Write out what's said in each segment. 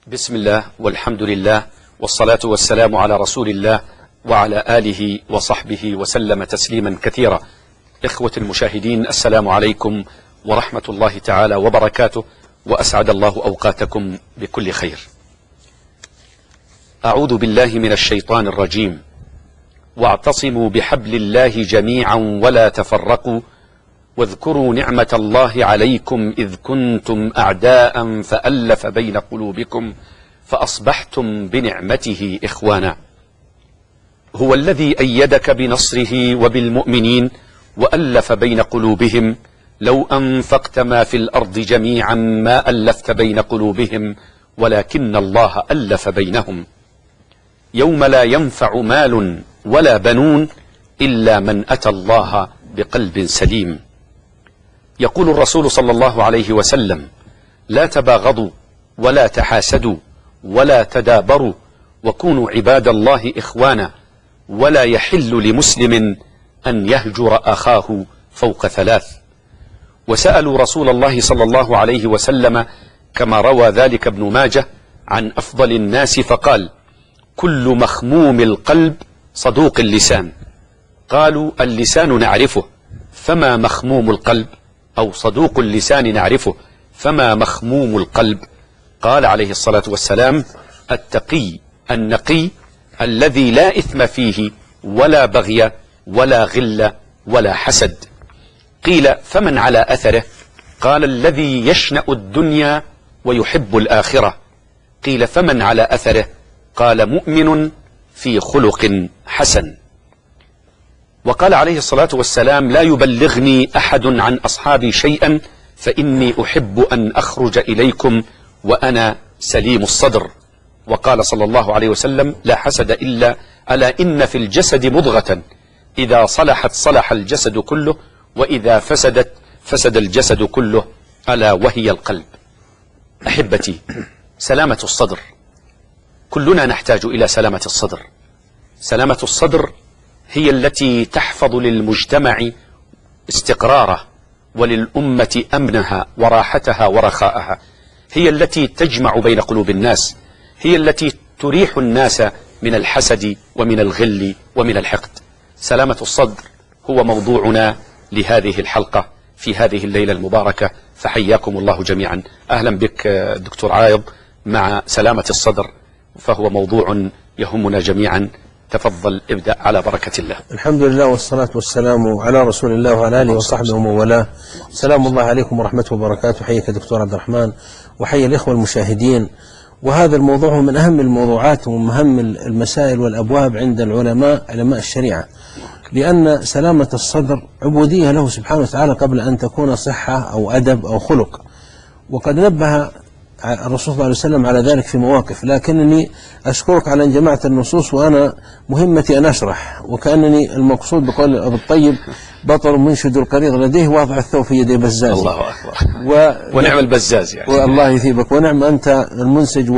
بسم الله والحمد لله والصلاة والسلام على رسول الله وعلى آله وصحبه وسلم تسليما كثيرا. إخوة المشاهدين، السلام عليكم ورحمة الله تعالى وبركاته، وأسعد الله أوقاتكم بكل خير. أعوذ بالله من الشيطان الرجيم. واعتصموا بحبل الله جميعا ولا تفرقوا واذكروا نعمة الله عليكم إذ كنتم أعداء فألف بين قلوبكم فأصبحتم بنعمته إخوانا. هو الذي أيدك بنصره وبالمؤمنين وألف بين قلوبهم لو أنفقت ما في الأرض جميعا ما ألفت بين قلوبهم ولكن الله ألف بينهم. يوم لا ينفع مال ولا بنون إلا من أتى الله بقلب سليم. يقول الرسول صلى الله عليه وسلم: لا تباغضوا ولا تحاسدوا ولا تدابروا وكونوا عباد الله إخوانا، ولا يحل لمسلم أن يهجر أخاه فوق ثلاث. وسألوا رسول الله صلى الله عليه وسلم كما روى ذلك ابن ماجه عن أفضل الناس فقال: كل مخموم القلب صدوق اللسان. قالوا: اللسان نعرفه فما مخموم القلب؟ أو صدوق اللسان نعرفه فما مخموم القلب؟ قال عليه الصلاة والسلام: التقي النقي الذي لا إثم فيه ولا بغي ولا غل ولا حسد. قيل: فمن على أثره؟ قال: الذي يشنأ الدنيا ويحب الآخرة. قيل: فمن على أثره؟ قال: مؤمن في خلق حسن. وقال عليه الصلاة والسلام: لا يبلغني أحد عن أصحابي شيئا فإني أحب أن أخرج إليكم وأنا سليم الصدر. وقال صلى الله عليه وسلم: لا حسد ألا إن في الجسد مضغة إذا صلحت صلح الجسد كله وإذا فسدت فسد الجسد كله ألا وهي القلب. أحبتي، سلامة الصدر، كلنا نحتاج إلى سلامة الصدر. سلامة الصدر هي التي تحفظ للمجتمع استقراره وللأمة أمنها وراحتها ورخاءها، هي التي تجمع بين قلوب الناس، هي التي تريح الناس من الحسد ومن الغل ومن الحقد. سلامة الصدر هو موضوعنا لهذه الحلقة في هذه الليلة المباركة، فحياكم الله جميعا. أهلا بك دكتور عايض مع سلامة الصدر، فهو موضوع يهمنا جميعا. تفضل، ابدأ على بركة الله. الحمد لله والصلاة والسلام على رسول الله وعلى آله وصحبه ومن والاه. سلام الله عليكم ورحمته وبركاته. حياك دكتور عبد الرحمن وحيا الإخوة المشاهدين. وهذا الموضوع هو من أهم الموضوعات ومن أهم المسائل والأبواب عند علماء الشريعة، لأن سلامة الصدر عبودية له سبحانه وتعالى قبل أن تكون صحة أو أدب أو خلق. وقد نبه الرسول صلى الله عليه وسلم على ذلك في مواقف، لكنني أشكرك على أن جمعت النصوص وأنا مهمتي أن أشرح، وكأنني المقصود بقول أبو الطيب: بطل منشد القريض لديه واضع الثوب في يدي بزاز. الله أكبر. ونعم البزاز يعني. والله يثيبك، ونعم أنت المنسج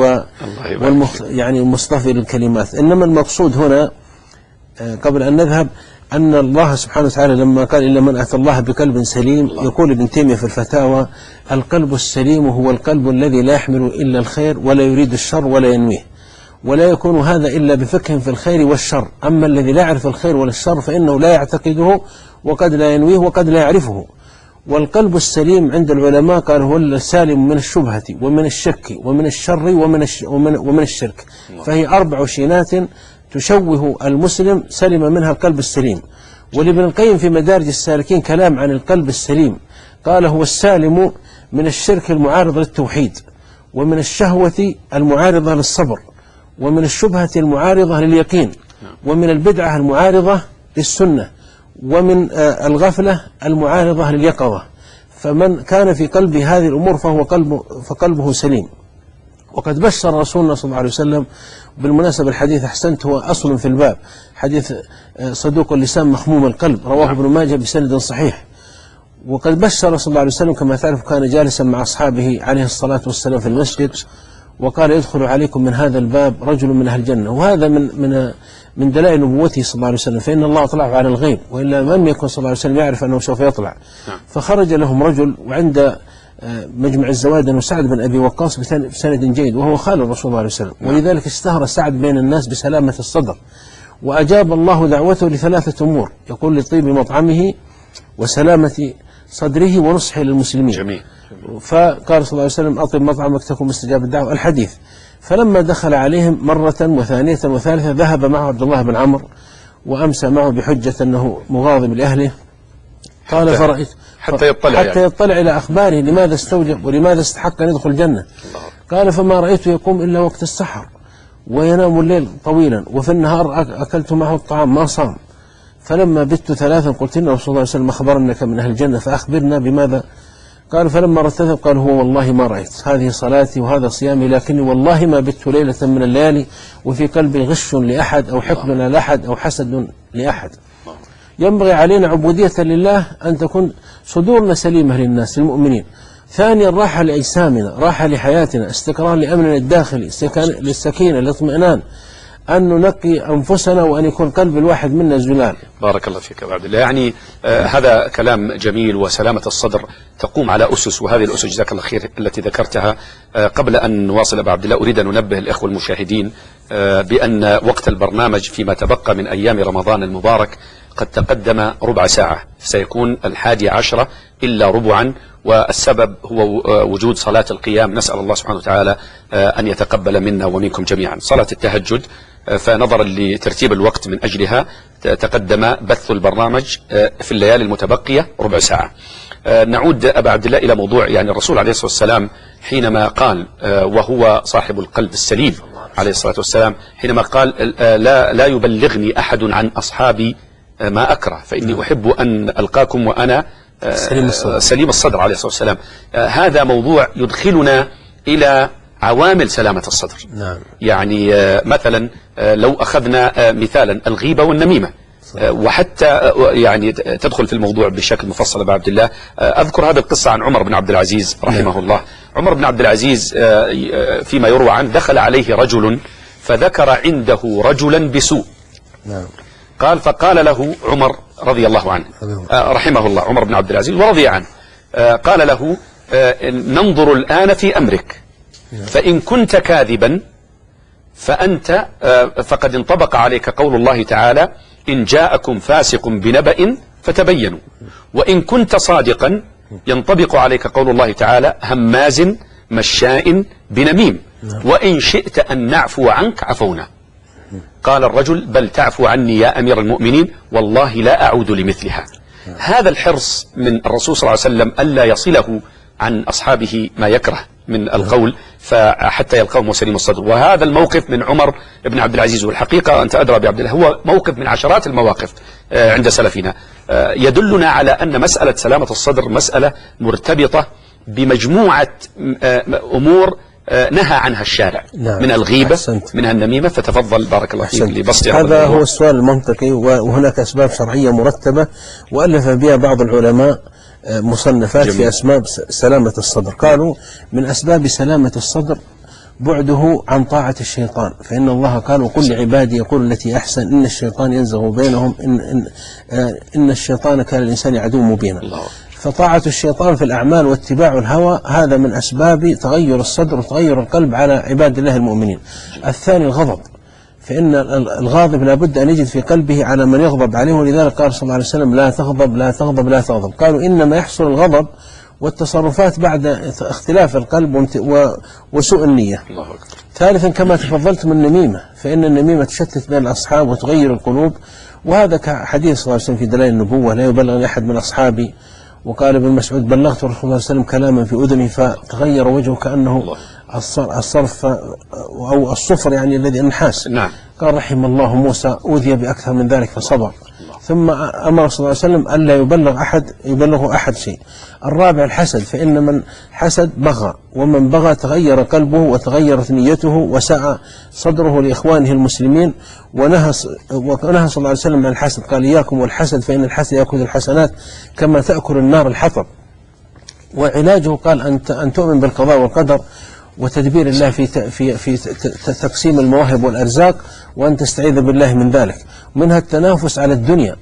يعني المصطفي للكلمات. إنما المقصود هنا قبل أن نذهب أن الله سبحانه وتعالى لما قال: إلا من أتى الله بقلب سليم، يقول ابن تيمية في الفتاوى: القلب السليم هو القلب الذي لا يحمل إلا الخير ولا يريد الشر ولا ينويه، ولا يكون هذا إلا بفقه في الخير والشر. أما الذي لا يعرف الخير ولا الشر فإنه لا يعتقده وقد لا ينويه وقد لا يعرفه. والقلب السليم عند العلماء قال هو السالم من الشبهة ومن الشك ومن الشر ومن الشرك، فهي 4 شينات تشوه المسلم سلم منها القلب السليم. ولابن القيم في مدارج السالكين كلام عن القلب السليم، قال: هو السالم من الشرك المعارض للتوحيد، ومن الشهوة المعارضة للصبر، ومن الشبهة المعارضة لليقين، ومن البدعة المعارضة للسنة، ومن الغفلة المعارضة لليقظة. فمن كان في قلبه هذه الأمور فقلبه سليم. وقد بشر رسولنا صلى الله عليه وسلم، بالمناسبة الحديث أحسنت هو أصل في الباب، حديث صدوق اللسان مخموم القلب، رواه ابن ماجه بسند صحيح. وقد بشر صلى الله عليه وسلم كما تعرف كان جالسا مع أصحابه عليه الصلاة والسلام في المسجد، وقال: يدخل عليكم من هذا الباب رجل من أهل الجنة. وهذا من دلائل نبوته صلى الله عليه وسلم، فإن الله اطلعه على الغيب، وإلا لم يكن صلى الله عليه وسلم يعرف أنه سوف يطلع. فخرج لهم رجل، وعند مجمع الزوائد وسعد بن أبي وقاص بسند جيد، وهو خال الرسول صلى الله عليه وسلم، ولذلك اشتهر سعد بين الناس بسلامة الصدر، وأجاب الله دعوته لثلاثة أمور، يقول لطيب مطعمه وسلامة صدره ونصحه للمسلمين. جميل. فقال صلى الله عليه وسلم: أطب مطعمك تكن مستجاب الدعوة، الحديث. فلما دخل عليهم مرة وثانية وثالثة ذهب معه عبد الله بن عمرو وأمسى معه بحجة أنه مغاضب لأهله. قال: فرأيت حتى يطلع إلى أخباره لماذا استوجب ولماذا استحق أن يدخل الجنة. قال: فما رأيته يقوم إلا وقت السحر وينام الليل طويلا، وفي النهار أكلت معه الطعام ما صام. فلما بت ثلاثا قلت إن رسول الله صلى الله عليه وسلم أخبرنك من أهل الجنة فأخبرنا بماذا. قال: فلما ارتثب قال: هو والله ما رأيت، هذه صلاتي وهذا صيامي، لكني والله ما بت ليلة من الليالي وفي قلبي غش لأحد أو حقد على أحد أو حسد لأحد. ينبغي علينا عبودية لله أن تكون صدورنا سليمة للناس المؤمنين. ثانيا: راحة لأجسامنا، راحة لحياتنا، استقرار لأمننا الداخلي، للسكينة، للاطمئنان، أن ننقي أنفسنا وأن يكون قلب الواحد منا زلال. بارك الله فيك أبو عبد الله. يعني هذا كلام جميل، وسلامة الصدر تقوم على أسس، وهذه الأسس جزاك الله خير التي ذكرتها. قبل أن نواصل أبو عبد الله أريد أن ننبه الإخوة المشاهدين بأن وقت البرنامج فيما تبقى من أيام رمضان المبارك قد تقدم ربع ساعة، سيكون 11 إلا ربعا، والسبب هو وجود صلاة القيام. نسأل الله سبحانه وتعالى أن يتقبل منا ومنكم جميعا صلاة التهجد، فنظرا لترتيب الوقت من أجلها تقدم بث البرنامج في الليالي المتبقية ربع ساعة. نعود أبا عبد الله إلى موضوع، يعني الرسول عليه الصلاة والسلام حينما قال، وهو صاحب القلب السليم عليه الصلاة والسلام، حينما قال: لا يبلغني أحد عن أصحابي ما أكره فإني أحب أن ألقاكم وأنا سليم الصدر عليه الصلاة والسلام. هذا موضوع يدخلنا إلى عوامل سلامة الصدر. نعم. يعني مثلا لو أخذنا مثالا الغيبة والنميمة، وحتى يعني تدخل في الموضوع بشكل مفصل أبا عبد الله. أذكر هذه القصة عن عمر بن عبد العزيز رحمه الله. عمر بن عبد العزيز فيما يروى عنه دخل عليه رجل فذكر عنده رجلا بسوء. نعم. فقال له عمر رضي الله عنه رحمه الله، عمر بن عبد العزيز ورضي عنه، قال له: ننظر الآن في أمرك، فإن كنت كاذبا فأنت فقد انطبق عليك قول الله تعالى: إن جاءكم فاسق بنبأ فتبينوا، وإن كنت صادقا ينطبق عليك قول الله تعالى: هماز مشاء بنميم، وإن شئت أن نعفو عنك عفونا. قال الرجل: بل تعفو عني يا أمير المؤمنين، والله لا أعود لمثلها. هذا الحرص من الرسول صلى الله عليه وسلم ألا يصله عن أصحابه ما يكره من القول فحتى يلقاهم سليم الصدر. وهذا الموقف من عمر بن عبد العزيز، والحقيقة أنت أدرى بعبد الله، هو موقف من عشرات المواقف عند سلفنا يدلنا على أن مسألة سلامة الصدر مسألة مرتبطة بمجموعة أمور نهى عنها الشارع. نعم. من الغيبة، أحسنت. منها النميمة. فتفضل بارك الله فيك لبسط هذا هو السؤال المنطقي، وهناك أسباب شرعية مرتبة وألف بها بعض العلماء مصنفات. جميل. في أسباب سلامة الصدر. قالوا: من أسباب سلامة الصدر بعده عن طاعة الشيطان، فإن الله قال: وقل لعبادي يقول التي أحسن إن الشيطان ينزغ بينهم إن الشيطان كان الإنسان عدو مبينا. فطاعة الشيطان في الأعمال واتباع الهوى هذا من أسباب تغير الصدر وتغير القلب على عباد الله المؤمنين. الثاني الغضب، فإن الغاضب لابد أن يجد في قلبه على من يغضب عليه، ولذلك قال صلى الله عليه وسلم: لا تغضب لا تغضب لا تغضب. قالوا: إنما يحصل الغضب والتصرفات بعد اختلاف القلب وسوء النية. الله أكبر. ثالثا كما تفضلت من النميمة، فإن النميمة تشتت بين الأصحاب وتغير القلوب، وهذا كحديث صلى الله عليه وسلم في دلائل النبوة: لا يبلغني أحد من أصحابي. وقال ابن مسعود: بلغت رسول الله صلى الله عليه وسلم كلاما في أذني فتغير وجهه كأنه الصرف أو الصفر، يعني الذي النحاس. نعم. قال: رحم الله موسى أوذي بأكثر من ذلك فصبر. ثم أمر صلى الله عليه وسلم ألا يبلغ أحد شيء. الرابع الحسد، فإن من حسد بغى، ومن بغى تغير قلبه وتغيرت نيته وسعى صدره لإخوانه المسلمين. ونهى صلى الله عليه وسلم عن الحسد، قال: إياكم والحسد فإن الحسد يأكل الحسنات كما تأكل النار الحطب. وعلاجه قال: أن تؤمن بالقضاء والقدر وتدبير الله في تقسيم المواهب والأرزاق، وأن تستعيذ بالله من ذلك. منها التنافس على الدنيا.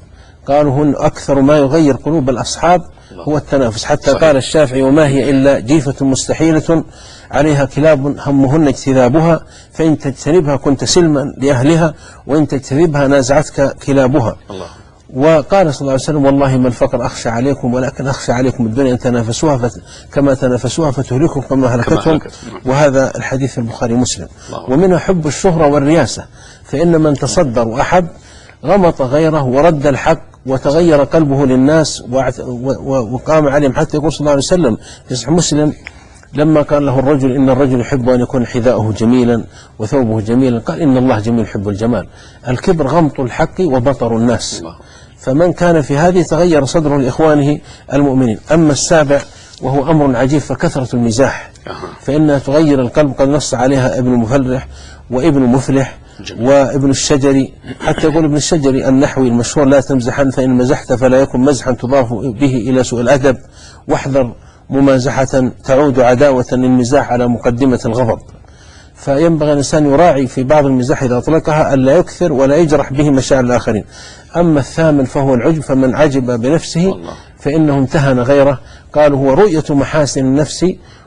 قالوا هن أكثر ما يغير قلوب الأصحاب هو التنافس، حتى صحيح. قال الشافعي: وما هي إلا جيفة مستحيلة عليها كلاب همهن اجتذابها، فإن تجتنبها كنت سلما لأهلها، وإن تجتذبها نازعتك كلابها. الله. وقال صلى الله عليه وسلم: والله ما الفقر أخشى عليكم، ولكن أخشى عليكم الدنيا أن تنافسوها كما تنافسوها فتهلككم كما هلكتهم. وهذا الحديث في البخاري ومسلم. ومنها حب الشهرة والرياسة، فإن من تصدر وأحب غمط غيره ورد الحق وتغير قلبه للناس وقام عليهم، حتى يقول صلى الله عليه وسلم في صحيح مسلم لما قال له الرجل: إن الرجل يحب أن يكون حذاؤه جميلا وثوبه جميلا، قال: إن الله جميل يحب الجمال. الكبر غمط الحق وبطر الناس. فمن كان في هذه تغير صدره لإخوانه المؤمنين. أما السابع وهو أمر عجيب فكثرة المزاح، فإنها تغير القلب، قد نص عليها ابن مفلح وابن مفلح وابن الشجري، حتى يقول ابن الشجري النحوي المشهور: لا تمزحن فإن مزحت فلا يكن مزحا تضاف به إلى سوء الأدب، واحذر ممازحة تعود عداوة المزاح على مقدمة الغضب. فينبغي الإنسان يراعي في بعض المزاح إذا أطلقها ألا يكثر ولا يجرح به مشاعر الآخرين. أما الثامن فهو العجب، فمن عجب بنفسه فإنه امتهن غيره. قالوا: هو رؤية محاسن النفس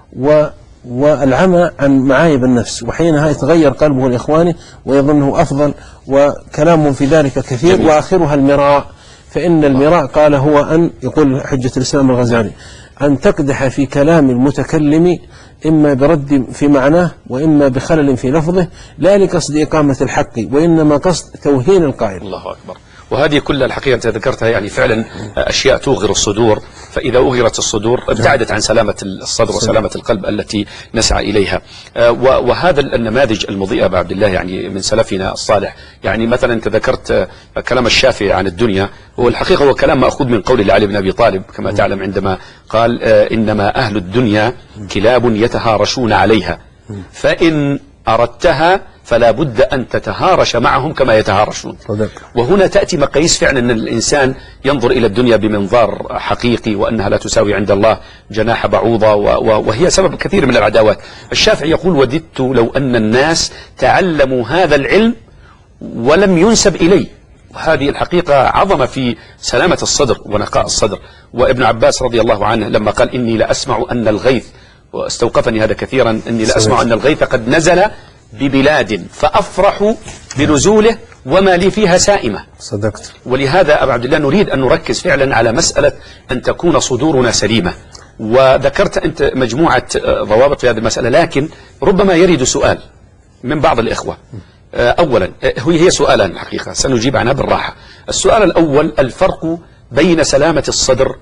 والعمى عن معايب النفس، وحينها يتغير قلبه لإخوانه ويظنه أفضل. وكلام في ذلك كثير، وآخرها المراء، فإن المراء قال هو أن يقول حجة الإسلام الغزالي: أن تقدح في كلام المتكلم إما برد في معناه وإما بخلل في لفظه، لا لقصد إقامة الحق وإنما قصد توهين القائل. الله أكبر. وهذه كل الحقيقة أنت ذكرتها يعني فعلا أشياء توغر الصدور، فإذا أغرت الصدور ابتعدت عن سلامة الصدر وسلامة القلب التي نسعى إليها. وهذا النماذج المضيئة أبا عبد الله يعني من سلفنا الصالح، يعني مثلا أنت ذكرت كلام الشافعي عن الدنيا، هو الحقيقة هو كلام مأخوذ من قول علي بن أبي طالب كما تعلم، عندما قال: إنما أهل الدنيا كلاب يتهارشون عليها، فإن أردتها فلا بد أن تتهارش معهم كما يتهارشون. وهنا تأتي مقاييس فعلا أن الإنسان ينظر إلى الدنيا بمنظار حقيقي، وأنها لا تساوي عند الله جناح بعوضة، وهي سبب كثير من العداوات. الشافعي يقول: وددت لو أن الناس تعلموا هذا العلم ولم ينسب إليه. وهذه الحقيقة عظمة في سلامة الصدر ونقاء الصدر. وابن عباس رضي الله عنه لما قال: إني لأسمع أن الغيث، واستوقفني هذا كثيرا، إني لأسمع أن الغيث قد نزل ببلاد فأفرح بنزوله وما لي فيها سائمة. صدقت. ولهذا أبا عبد الله نريد أن نركز فعلا على مسألة أن تكون صدورنا سليمة. وذكرت أنت مجموعة ضوابط في هذه المسألة، لكن ربما يرد سؤال من بعض الإخوة. أولا هي سؤالان الحقيقة سنجيب عنها بالراحة. السؤال الأول: الفرق بين سلامة الصدر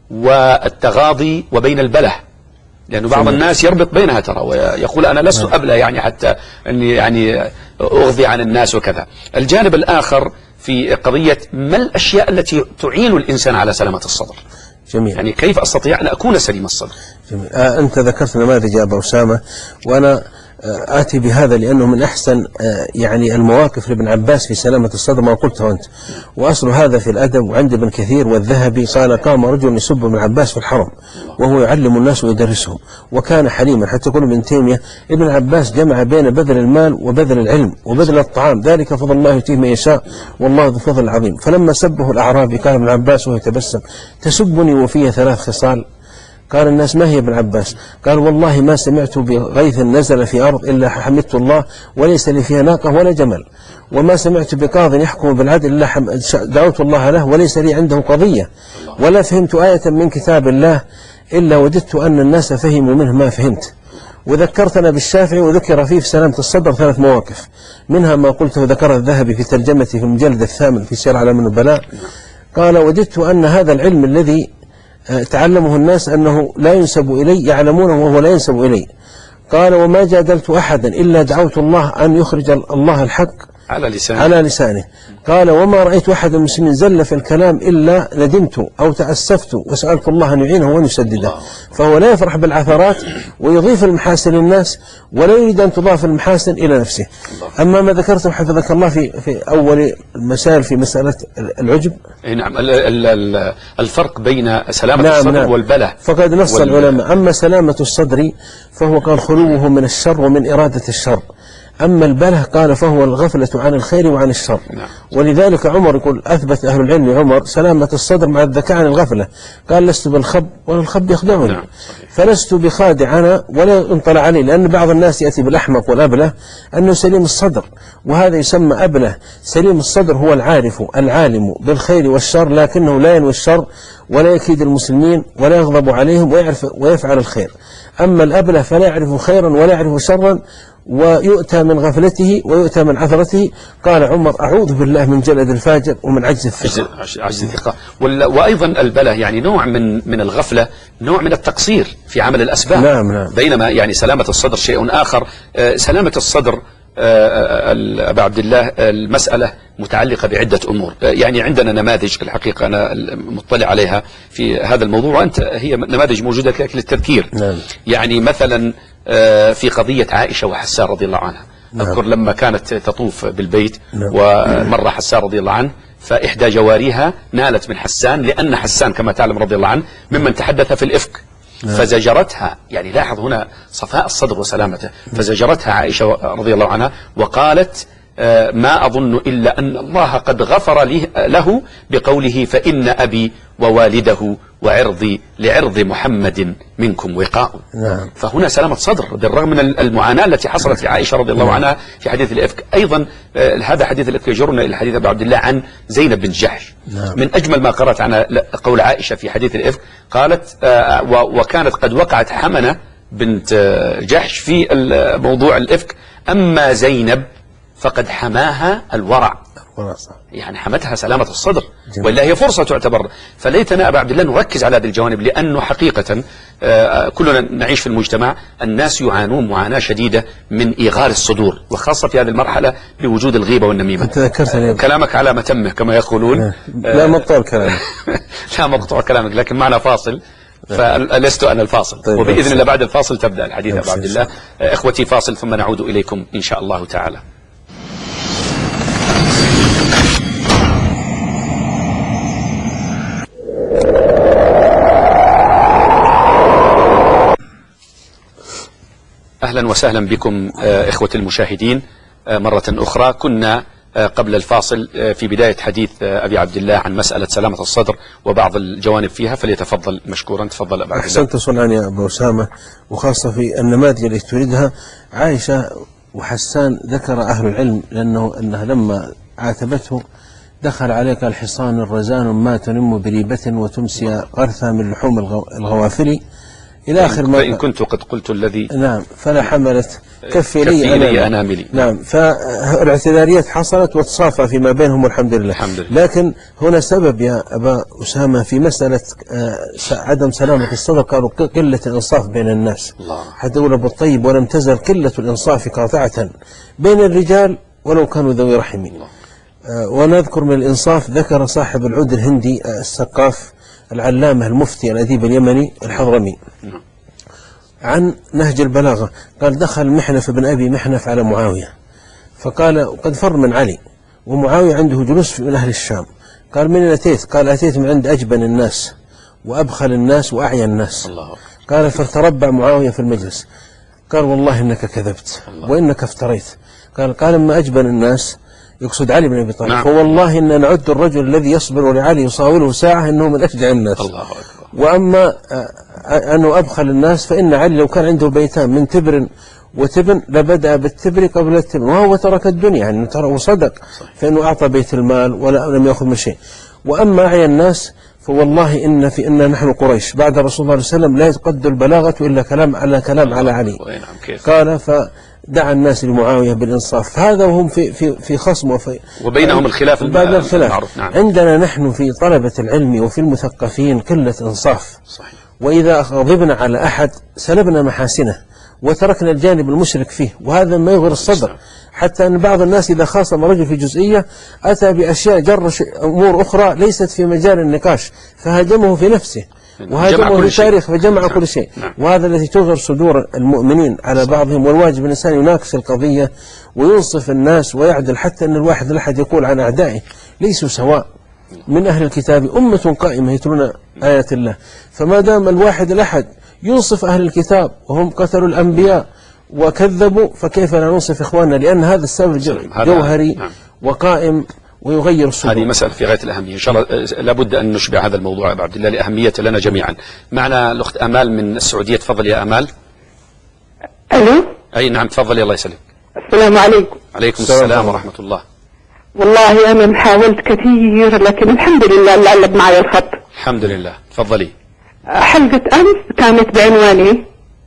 والتغاضي وبين البله، لأنه بعض الناس يربط بينها ترى ويقول: أنا لست أبلى يعني حتى أني يعني أغذي عن الناس وكذا. الجانب الآخر في قضية ما الأشياء التي تعين الإنسان على سلامة الصدر؟ جميل. يعني كيف أستطيع أن أكون سليم الصدر؟ جميل. أنت ذكرت نماذج يا أبا أسامة، وأنا آتي بهذا لأنه من أحسن يعني المواقف لابن عباس في سلامة الصدر ما قلته أنت. وأصل هذا في الأدب، وعند ابن كثير والذهبي قال: قام رجل يسب ابن عباس في الحرم وهو يعلم الناس ويدرسهم، وكان حليما. حتى يقول ابن تيمية: ابن عباس جمع بين بذل المال وبذل العلم وبذل الطعام، ذلك فضل الله يؤتيه من يشاء والله ذو فضل عظيم. فلما سبه الأعرابي قال ابن عباس وهو يتبسم: تسبني وفي 3 خصال؟ قال الناس: ما هي ابن عباس؟ قال: والله ما سمعت بغيث نزل في أرض إلا حمدت الله وليس لي فيها ناقة ولا جمل، وما سمعت بقاض يحكم بالعدل إلا دعوت الله له وليس لي عنده قضية، ولا فهمت آية من كتاب الله إلا وددت أن الناس فهموا منه ما فهمت. وذكرتنا بالشافعي، وذكر فيه في سلامة الصدر 3 مواقف، منها ما قلته ذكر الذهبي في ترجمته في المجلد 8 في سير أعلام النبلاء. قال: وددت أن هذا العلم الذي تعلمه الناس أنه لا ينسب إلي يعلمونه وهو لا ينسب إلي. قال: وما جادلت أحدا إلا دعوت الله أن يخرج الله الحق على لسانه. قال: وما رأيت أحد المسلمين زل في الكلام إلا ندمت أو تأسفت وسألت الله أن يعينه وأن يسدده. فهو لا يفرح بالعثرات ويضيف المحاسن للناس ولا يريد أن تضاف المحاسن إلى نفسه. أما ما ذكرته حفظك الله في أول المسائل في مسألة العجب، نعم، الفرق بين سلامة الصدر والبله، فقد نص العلماء: أما سلامة الصدر فهو قال: خلوه من الشر ومن إرادة الشر. أما البله قال فهو الغفلة عن الخير وعن الشر. ولذلك عمر يقول أثبت أهل العلم عمر سلامة الصدر مع الذكاء عن الغفلة، قال لست بالخب ولا الخب يخدعني. فلست بخادع أنا ولا انطلع علي، لأن بعض الناس يأتي بالأحمق والأبله أنه سليم الصدر، وهذا يسمى أبله. سليم الصدر هو العارف العالم بالخير والشر، لكنه لا ينوي الشر ولا يكيد المسلمين ولا يغضب عليهم ويفعل الخير. أما الأبله فلا يعرف خيرا ولا يعرف شرا، ويؤتى من غفلته ويؤتى من عثرته. قال عمر أعوذ بالله من جلد الفاجر ومن عجز الثقة. عجز الثقة. وأيضا البله يعني نوع من الغفلة، نوع من التقصير في عمل الأسباب. نعم. بينما يعني سلامة الصدر شيء آخر. سلامة الصدر أبا عبد الله المسألة متعلقة بعدة أمور. يعني عندنا نماذج الحقيقة أنا مطلع عليها في هذا الموضوع، وأنت هي نماذج موجودة لك للتذكير. نعم. يعني مثلا في قضية عائشة وحسان رضي الله عنها. أذكر لما كانت تطوف بالبيت ومر حسان رضي الله عنه، فإحدى جواريها نالت من حسان، لأن حسان كما تعلم رضي الله عنه ممن تحدث في الإفك، فزجرتها. يعني لاحظ هنا صفاء الصدر وسلامته. فزجرتها عائشة رضي الله عنها وقالت ما أظن إلا أن الله قد غفر له بقوله فإن أبي ووالده وعرضي لعرض محمد منكم وقاء. فهنا سلامة صدر بالرغم من المعاناة التي حصلت لعائشة رضي الله عنها في حديث الإفك. أيضا هذا حديث الإفك يجرنا إلى حديث أبي عبد الله عن زينب بن جحش. من أجمل ما قرأت عن قول عائشة في حديث الإفك، قالت وكانت قد وقعت حمنة بنت جحش في موضوع الإفك، أما زينب فقد حماها الورع. يعني حمتها سلامة الصدر، وإلا هي فرصة تعتبر. فليتنا أبا عبد الله نركز على هذه الجوانب، لأنه حقيقة كلنا نعيش في المجتمع، الناس يعانون معاناة شديدة من إيغار الصدور، وخاصة في هذه المرحلة بوجود الغيبة والنميمة. أنت ذكرتني كلامك على متمه كما يقولون. لا مقطوع كلامك. لا مقطوع كلامك، لكن معنا فاصل، فلست أنا الفاصل. طيب، وبإذن الله بعد الفاصل تبدأ الحديث أبا عبد الله. إخوتي فاصل ثم نعود إليكم إن شاء الله تعالى. أهلا وسهلا بكم إخوة المشاهدين مرة أخرى. كنا قبل الفاصل في بداية حديث أبي عبد الله عن مسألة سلامة الصدر وبعض الجوانب فيها، فليتفضل مشكورا. تفضل أبا عبد الله. أحسنت صنعا يا أبا أسامة، وخاصة في النماذج التي تريدها. عائشة وحسان ذكر أهل العلم أنها لما عاتبته دخل عليك الحصان الرزان ما تنم بريبة وتمسي غرثا من لحوم الغوافل إلى آخر ما. فإن كنت قد قلت الذي. نعم. فلا حملت كفي لي أناملي. نعم. فالاعتذاريات حصلت وتصافى فيما بينهم والحمد لله. لكن هنا سبب يا أبا أسامة في مسألة عدم سلامة الصدر، قالوا قلة الإنصاف بين الناس. حتى يقول أبو الطيب ولم تزل قلة الإنصاف قاطعة بين الرجال ولو كانوا ذوي رحم. ونذكر من الإنصاف ذكر صاحب العود الهندي السقاف العلامة المفتي الأديب اليمني الحضرمي عن نهج البلاغة، قال دخل محنف بن أبي محنف على معاوية، فقال قد فر من علي، ومعاوية عنده جلوس من أهل الشام. قال من أتيت؟ قال أتيت من عند أجبن الناس وأبخل الناس وأعيا الناس. قال فتربع معاوية في المجلس، قال والله إنك كذبت وإنك افتريت. قال ما أجبن الناس يقصد علي بن أبي طالب. فوالله إن نعد الرجل الذي يصبر لعلي يصاوله ساعة إنه من أشجع الناس. الله أكبر. وأما أنه أبخل الناس فإن علي لو كان عنده بيتان من تبر وتبن لبدأ بالتبر قبل التبن، وهو ترك الدنيا يعني ترى وصدق، فإنه أعطى بيت المال ولا لم يأخذ من شيء. وأما أعيا الناس فوالله إن نحن قريش بعد رسول الله صلى الله عليه وسلم لا يتقد البلاغة إلا كلام على علي. قال فدعا الناس لمعاوية بالإنصاف، هذا وهم في خصم وبينهم الخلاف بعد الخلاف. نعم. عندنا نحن في طلبة العلم وفي المثقفين قلة إنصاف. صحيح. وإذا غضبنا على أحد سلبنا محاسنه وتركنا الجانب المشرك فيه، وهذا ما يغير الصدر. حتى أن بعض الناس إذا خاصم رجل في جزئية أتى بأشياء جر أمور أخرى ليست في مجال النقاش فهاجمه في نفسه وهاجمه في تاريخ فجمع كل شيء. وهذا الذي تغير صدور المؤمنين على بعضهم. والواجب الإنسان يناقش القضية وينصف الناس ويعدل، حتى أن الواحد الأحد يقول عن أعدائه ليسوا سواء، من أهل الكتاب أمة قائمة يتلون آيات الله. فما دام الواحد الأحد ينصف أهل الكتاب وهم قتلوا الأنبياء وكذبوا، فكيف لا ننصف إخواننا؟ لأن هذا السبب جوهري وقائم ويغير الصدور. هذه مسألة في غاية الأهمية، إن شاء الله لابد أن نشبع هذا الموضوع أبو عبد الله لأهمية لنا جميعا. معنا الأخت أمال من السعودية، تفضل يا أمال. ألو. أي نعم تفضلي، الله يسلمك. السلام عليكم. عليكم السلام ورحمة الله. والله أنا حاولت كثير لكن الحمد لله اللي قلب معي الخط. الحمد لله، تفضلي. حلقة أمس كانت بعنواني.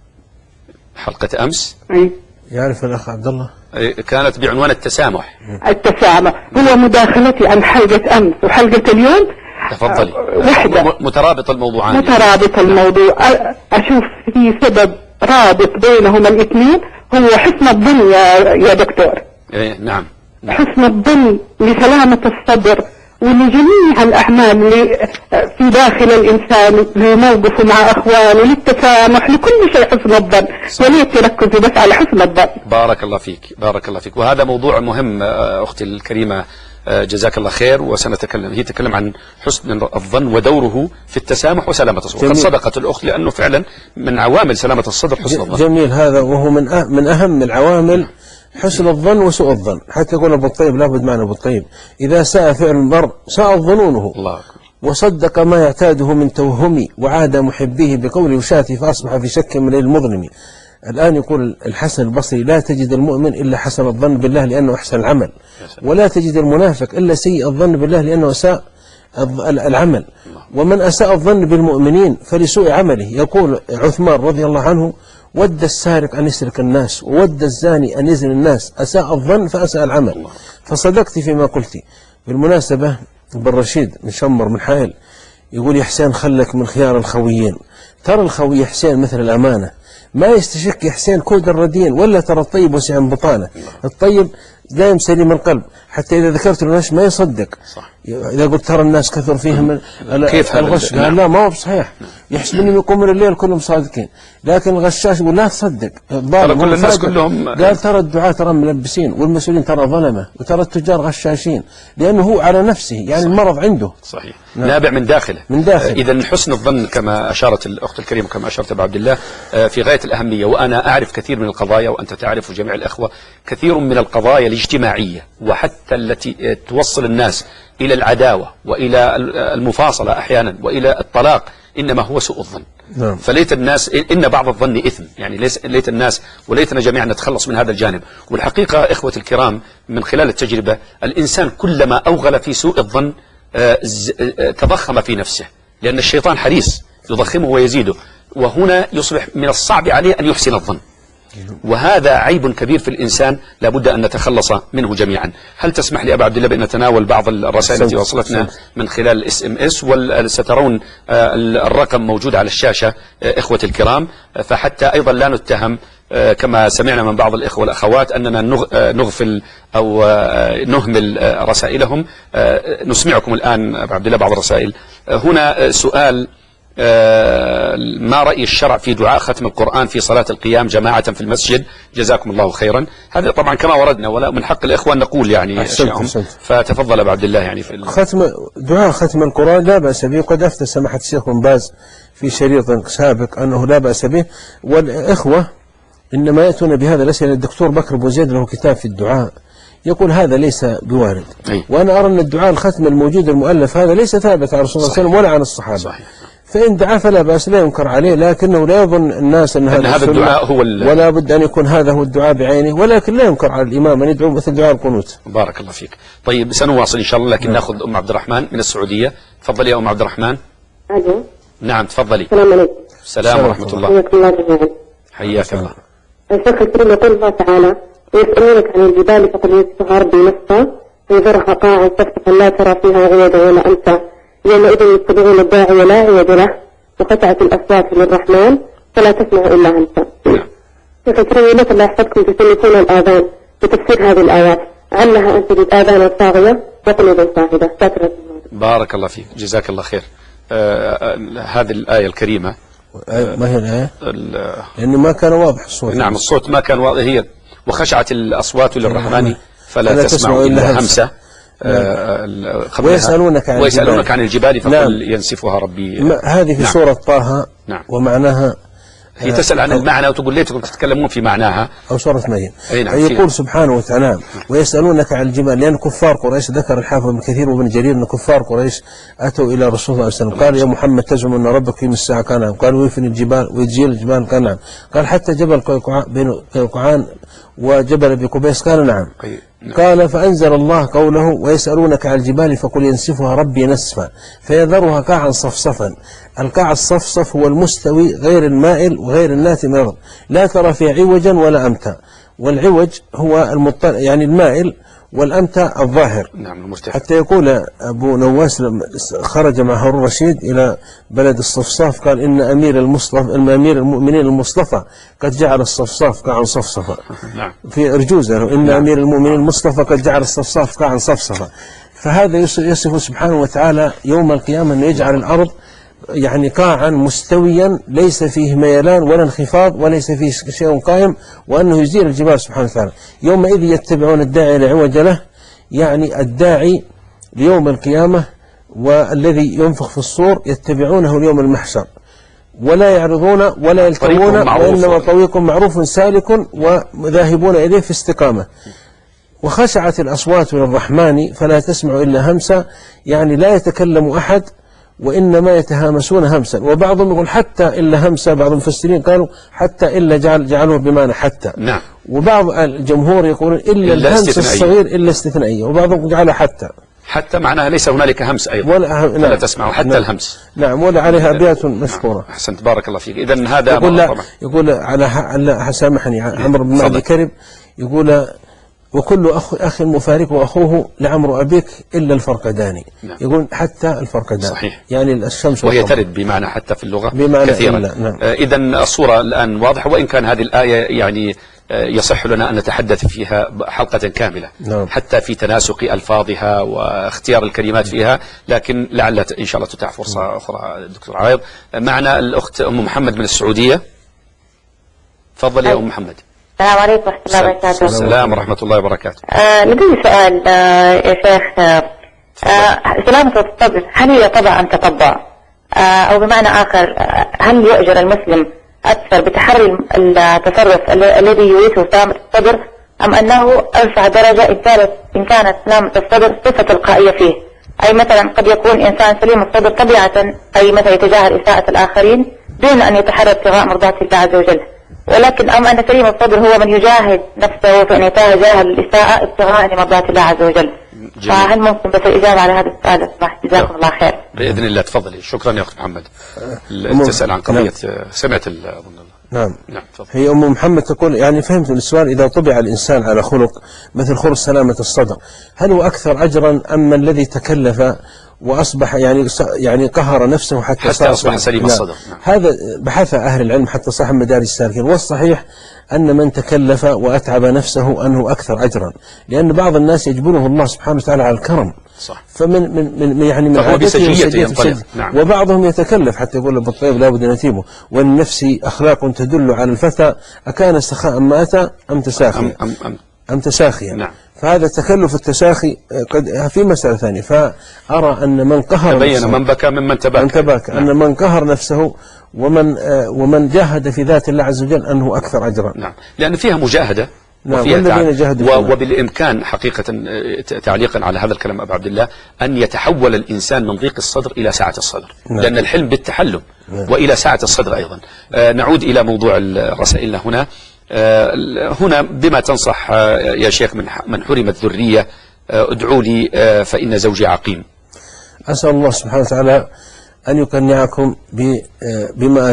حلقة أمس؟ يعرف الأخ عبد الله؟ كانت بعنوان التسامح. التسامح هو مداخلتي عن حلقة أمس وحلقة اليوم. تفضلي. وحدة مترابط الموضوعان. مترابط الموضوع. أشوف في سبب رابط بينهما الاثنين، هو حسن الظن يا دكتور. نعم. حسن الظن لسلامة الصدر ولجميع الأعمال اللي في داخل الإنسان، لموقفه مع أخوانه، للتسامح، لكل شيء حسن الظن. وليت تركزوا بس على حسن الظن. بارك الله فيك، بارك الله فيك. وهذا موضوع مهم أختي الكريمة، جزاك الله خير. وسنتكلم، هي تتكلم عن حسن الظن ودوره في التسامح وسلامة الصدر. قد صدقت الأخت، لأنه فعلا من عوامل سلامة الصدر حسن الظن. جميل هذا، وهو من أهم العوامل حسن الظن وسوء الظن. حتى يقول أبو الطيب، لابد معنا أبو الطيب، إذا ساء فعل المرء ساء ظنونه، الله أكبر، وصدق ما يعتاده من توهمي، وعاد محبيه بقول وشاتي، فأصبح في شك من المظلم. الآن يقول الحسن البصري: لا تجد المؤمن إلا حسن الظن بالله لأنه أحسن العمل، ولا تجد المنافق إلا سيء الظن بالله لأنه أساء العمل. ومن أساء الظن بالمؤمنين فلسوء عمله. يقول عثمان رضي الله عنه: ود السارق أن يسرق الناس، وود الزاني أن يزن الناس، أساء الظن فأساء العمل. فصدقت فيما قلت. بالمناسبة بالرشيد من شمر من حائل يقول: يا حسين خلك من خيار الخويين. ترى الخوي يا حسين مثل الأمانة، ما يستشك يا حسين كود الردين، ولا ترى الطيب وسع بطانه. الطيب دائم سليم القلب، حتى إذا ذكرت الناس ما يصدق. صح. إذا قلت ترى الناس كثر فيهم الغش، قال لا ما هو بصحيح، يحسبني يقومون الليل كلهم صادقين. لكن الغشاش يقول لا تصدق، ترى كل الناس كلهم. قال ترى الدعاة ترى ملبسين، والمسؤولين ترى ظلمة، وترى التجار غشاشين، لأنه هو على نفسه يعني. صحيح. المرض عنده. صحيح. نابع من داخله. من داخل. إذا حسن الظن كما أشارت الأخت الكريمة، كما أشارت أبو عبد الله، في غاية الأهمية. وأنا أعرف كثير من القضايا، وأنت تعرف جميع الأخوة، كثير من القضايا الاجتماعية وحتى التي توصل الناس إلى العداوة وإلى المفاصلة أحيانا وإلى الطلاق، إنما هو سوء الظن. نعم. فليت الناس، إن بعض الظن إثم، يعني ليت الناس وليتنا جميعا نتخلص من هذا الجانب. والحقيقة إخوة الكرام، من خلال التجربة، الإنسان كلما أوغل في سوء الظن تضخم في نفسه، لأن الشيطان حريص يضخمه ويزيده، وهنا يصبح من الصعب عليه أن يحسن الظن. وهذا عيب كبير في الإنسان، لابد أن نتخلص منه جميعا. هل تسمح لي أبا عبد الله بأن نتناول بعض الرسائل التي وصلتنا من خلال SMS؟ وسترون الرقم موجود على الشاشة إخوة الكرام، فحتى أيضا لا نتهم كما سمعنا من بعض الإخوة والأخوات أننا نغفل أو نهمل رسائلهم. نسمعكم الآن أبا عبد الله بعض الرسائل. هنا سؤال: ما رأي الشرع في دعاء ختم القرآن في صلاة القيام جماعة في المسجد؟ جزاكم الله خيرا. هذا طبعا كما وردنا، ولا من حق الإخوة أن نقول يعني أشياءهم. فتفضل أبو عبد الله. يعني في دعاء ختم القرآن لا بأس به، قد أفتى سماحة الشيخ بن باز في شريط سابق أنه لا بأس به. والإخوة إنما يأتون بهذا الأسئلة. الدكتور بكر بن زيد له كتاب في الدعاء يقول هذا ليس بوارد. وأنا أرى أن الدعاء الختم الموجود المؤلف هذا ليس ثابت عن رسول الله صلى الله عليه وسلم ولا عن الصحابة. صحيح. فإن دعا فلا بأس، لا ينكر عليه، لكنه لا يظن الناس أن هذا الدعاء هو ولا بد أن يكون هذا هو الدعاء بعينه، ولكن لا ينكر على الإمام أن يدعو مثل دعاء القنوت. بارك الله فيك. طيب سنواصل إن شاء الله، لكن نأخذ أم عبد الرحمن من السعودية. تفضلي يا أم عبد الرحمن. ألو. نعم تفضلي. السلام عليكم. السلام ورحمة الله. حياك الله جميعا. حياك الله. الشيخ الكريم يقول الله تعالى: ويسألونك عن الجبال فقد ينسفها ربي نسفا فيذرها قاعا صفصفا لا ترى فيها عوجا ولا أمتا يومئذ يتبعون الداعي ولا عوج له وقطعت الأصوات للرحمن فلا تسمع إلا همسا. شيخ الكريم مثل لا يحفظكم تسلكون الآذان بتفسير هذه الآيات، علها أن تجد آذانا صاغية وقلوبا صاغدة. بارك الله فيك، جزاك الله خير. هذه الآية الكريمة ما هي الآية؟ لأنه ما كان واضح الصوت. نعم الصوت ما كان واضح. هي وخشعت الأصوات للرحمن فلا تسمع إلا همسة. ويسألونك عن الجبال فقل ينسفها ربي. هذه في سورة طه. نعم. ومعناها هي تسأل عن المعنى وتقول ليتكم تتكلمون في معناها. أو سورة مريم. نعم. يقول سبحانه وتعالى ويسألونك عن الجبال، لأن كفار قريش، ذكر الحافظ ابن كثير وابن جرير أن كفار قريش أتوا إلى رسول الله صلى الله عليه وسلم قالوا يا محمد تزعم أن ربك في الساعة؟ قال نعم. قالوا ويفن الجبال ويجيل الجبال؟ قال نعم. قال حتى جبل قيقعان وجبل أبي قبيس؟ قال نعم. قال فأنزل الله قوله ويسألونك عن الجبال فقل ينسفها ربي نسفا فيذرها قاعا صفصفا. القاع الصفصف هو المستوي غير المائل وغير الناتئ من الأرض، لا ترى فيه عوجا ولا أمتا، والعوج هو يعني المائل والأمتا الظاهر. نعم المرتفع. حتى يقول أبو نواس لما خرج مع هارون الرشيد إلى بلد الصفصاف قال إن أمير المؤمنين المصطفى قد جعل الصفصاف قاعا صفصفا. نعم. في أرجوزة إن نعم. أمير المؤمنين المصطفى قد جعل الصفصاف قاعا صفصفا. فهذا يصف سبحانه وتعالى يوم القيامة أن يجعل الأرض يعني قاعا مستويا ليس فيه ميلان ولا انخفاض وليس فيه شيء قائم، وأنه يزيل الجبال سبحانه وتعالى. يومئذ يتبعون الداعي لا عوج له، يعني الداعي ليوم القيامة والذي ينفخ في الصور يتبعونه اليوم المحشر، ولا يعرضون ولا يلتوون، وإنما طريق معروف سالك وذاهبون إليه في استقامة. وخشعت الأصوات للرحمن فلا تسمع إلا همسا، يعني لا يتكلم أحد وإنما يتهامسون همسا. وبعضهم يقول حتى إلا همسا، بعض المفسرين قالوا حتى إلا جعلوه بمعنى حتى. نعم. وبعض الجمهور يقولون إلا الهمس الصغير إلا استثنائية، وبعضهم جعله حتى معناها ليس هنالك همس أيضا ولا تسمع حتى نعم. الهمس. نعم. ولا عليها أبيات مشكورة. نعم. أحسنت بارك الله فيك. إذن هذا يقول على سامحني عمرو بن معدي كرب يقول وكل أخ مفارق أخوه لعمر أبيك إلا الفرقداني. نعم. يقول حتى الفرقدان صحيح. يعني الشمس وهي ترد بمعنى حتى في اللغة بمعنى كثيرا. نعم. إذن الصورة الآن واضحة، وإن كان هذه الآية يعني يصح لنا أن نتحدث فيها حلقة كاملة. نعم. حتى في تناسق ألفاظها واختيار الكلمات فيها، لكن لعل إن شاء الله تتاح فرصة أخرى. دكتور عايض معنا الأخت أم محمد من السعودية. تفضل يا أم محمد. السلام عليكم ورحمة الله وبركاته. السلام ورحمة الله وبركاته. لدي سؤال يا شيخ. سلامة الصدر هل هي طبع أم تطبع؟ أو بمعنى آخر هل يؤجر المسلم أكثر بتحري التصرف الذي يورثه سلامة الصدر، أم أنه أرفع درجة إن كانت سلامة الصدر صفة تلقائية فيه؟ أي مثلا قد يكون إنسان سليم الصدر طبيعة، أي مثلا يتجاهل إساءة الآخرين دون أن يتحرى ابتغاء مرضات الله عز وجل، ولكن أم أن سليم الصدر هو من يجاهد نفسه في أن يتجاهل الإساءة ابتغاء مرضات الله عز وجل. فهل ممكن بس الإجابة على هذا السؤال؟ جزاكم الله خير. بإذن الله. تفضلي. شكرا يا أخت محمد. تسأل عن قضية سمعت أظن. نعم. نعم. هي أم محمد تقول يعني فهمت السؤال، إذا طبع الإنسان على خلق مثل خلق سلامة الصدر هل هو أكثر أجرا أم الذي تكلف وأصبح يعني قهر نفسه حتى أصبح سليم الصدر؟ نعم. هذا بحث أهل العلم حتى صاحب مدارج السالكين، والصحيح أن من تكلف وأتعب نفسه أنه أكثر أجرا، لأن بعض الناس يجبره الله سبحانه وتعالى على الكرم. صح. من عادته نعم. وبعضهم يتكلف حتى يقول بالطيب لا بد نتيمه، والنفس أخلاق تدل على الفتى أكان سخاء ما أتى أم تساخيا أم تساخيا. نعم. فهذا التكلف التساخي قد في مسألة ثانية. فأرى أن من قهر تبين من بكى ممن تباكى. نعم. أن من قهر نفسه ومن جاهد في ذات الله عز وجل أنه أكثر أجرا. نعم. لأن فيها مجاهدة. نعم. وبالإمكان حقيقة تعليقا على هذا الكلام أبو عبد الله أن يتحول الإنسان من ضيق الصدر إلى سعة الصدر. نعم. لأن الحلم بالتحلم. نعم. وإلى سعة الصدر أيضا. نعود إلى موضوع رسائلنا هنا بما تنصح يا شيخ من حرم الذرية. ادعوا لي فإن زوجي عقيم. أسأل الله سبحانه وتعالى أن يقنعكم بما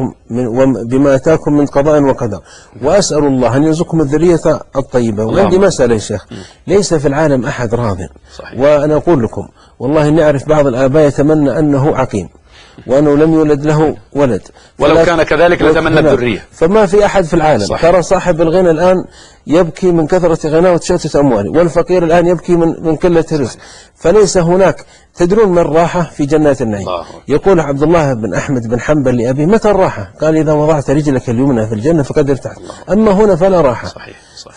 أتاكم من قضاء وقدر، وأسأل الله أن يرزقكم الذرية الطيبة. وعندي مسألة يا شيخ، ليس في العالم أحد راض. صحيح. وأنا أقول لكم والله نعرف بعض الآباء يتمنى أنه عقيم وأنه لم يولد له ولد، ولو كان كذلك لتمنى الذرية. فما في أحد في العالم. صحيح. ترى صاحب الغنى الآن يبكي من كثرة غناه وتشتت أمواله، والفقير الآن يبكي من قلة الرزق. فليس هناك. تدرون من راحة في جنات النعيم؟ يقول عبد الله بن أحمد بن حنبل لأبي متى الراحة؟ قال إذا وضعت رجلك اليمنى في الجنة فقد ارتحت، أما هنا فلا راحة. صحيح.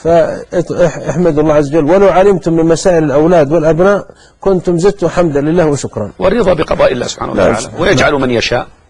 فاحمد الله عز وجل، ولو علمتم من مسائل الأولاد والأبناء كنتم زدتم حمدا لله وشكرا. والرضا بقضاء الله سبحانه وتعالى، ويجعل من يشاء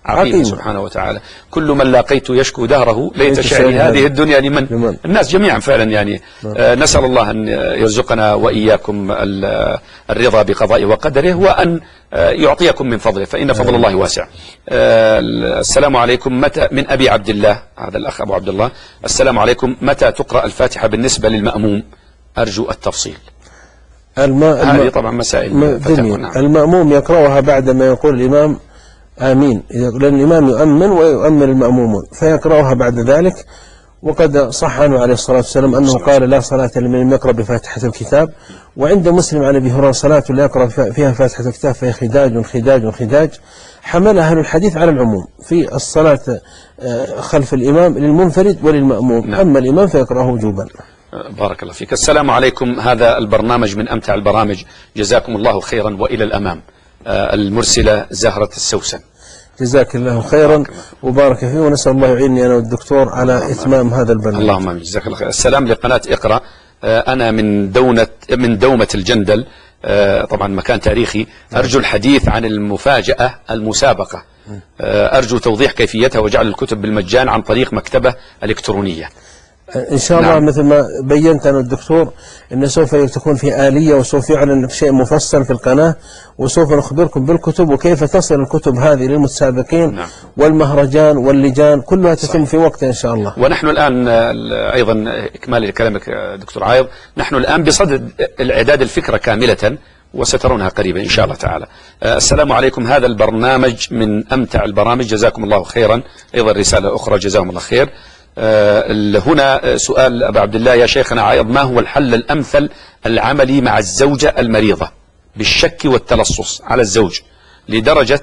عقيمة سبحانه وتعالى. كل من لاقيت يشكو دهره ليت شعري هذه الدنيا لمن. الناس جميعا فعلا يعني. نسأل الله أن يرزقنا وإياكم الرضا بقضائه وقدره، وأن يعطيكم من فضله، فإن فضل الله واسع. السلام عليكم، متى من أبي عبد الله، هذا الأخ أبو عبد الله، السلام عليكم، متى تقرأ الفاتحة بالنسبة للمأموم؟ أرجو التفصيل. هذه طبعا مسائل. المأموم يقرأها بعدما يقول الإمام آمين، لأن الإمام يؤمن ويؤمن المأمومون، فيقرأها بعد ذلك. وقد صح عنه عليه الصلاة والسلام أنه قال لا صلاة لمن لم يقرأ بفاتحة الكتاب. وعند مسلم عن أبي هريرة صلاة لا يقرأ فيها فاتحة الكتاب فهي خداج خداج خداج. حمل أهل الحديث على العموم في الصلاة خلف الإمام للمنفرد وللمأموم. أما الإمام فيقرأه وجوبا. بارك الله فيك. السلام عليكم، هذا البرنامج من أمتع البرامج، جزاكم الله خيرا وإلى الأمام. المرسلة زهرة السوسن. جزاك الله خيرا وبارك فيه، ونسأل الله يعيني أنا والدكتور على إتمام هذا البرنامج. اللهم آمين، جزاك الله خير. السلام لقناة اقرأ. أنا من دومة الجندل، طبعا مكان تاريخي. أرجو الحديث عن المفاجأة المسابقة، أرجو توضيح كيفيتها وجعل الكتب بالمجان عن طريق مكتبة إلكترونية. إن شاء الله. مثل ما بينت أنا الدكتور أن سوف تكون في آلية، وسوف يعلن شيء مفصل في القناة، وسوف نخبركم بالكتب وكيف تصل الكتب هذه للمتسابقين. والمهرجان واللجان كلها تتم في وقت إن شاء الله. ونحن الآن أيضا إكمال لكلامك دكتور عايض، نحن الآن بصدد الإعداد الفكرة كاملة وسترونها قريبا إن شاء الله تعالى. السلام عليكم، هذا البرنامج من أمتع البرامج، جزاكم الله خيرا. أيضا رسالة أخرى، جزاهم الله خير. هنا سؤال أبا عبد الله، يا شيخنا عايض، ما هو الحل الأمثل العملي مع الزوجة المريضة بالشك والتلصص على الزوج لدرجة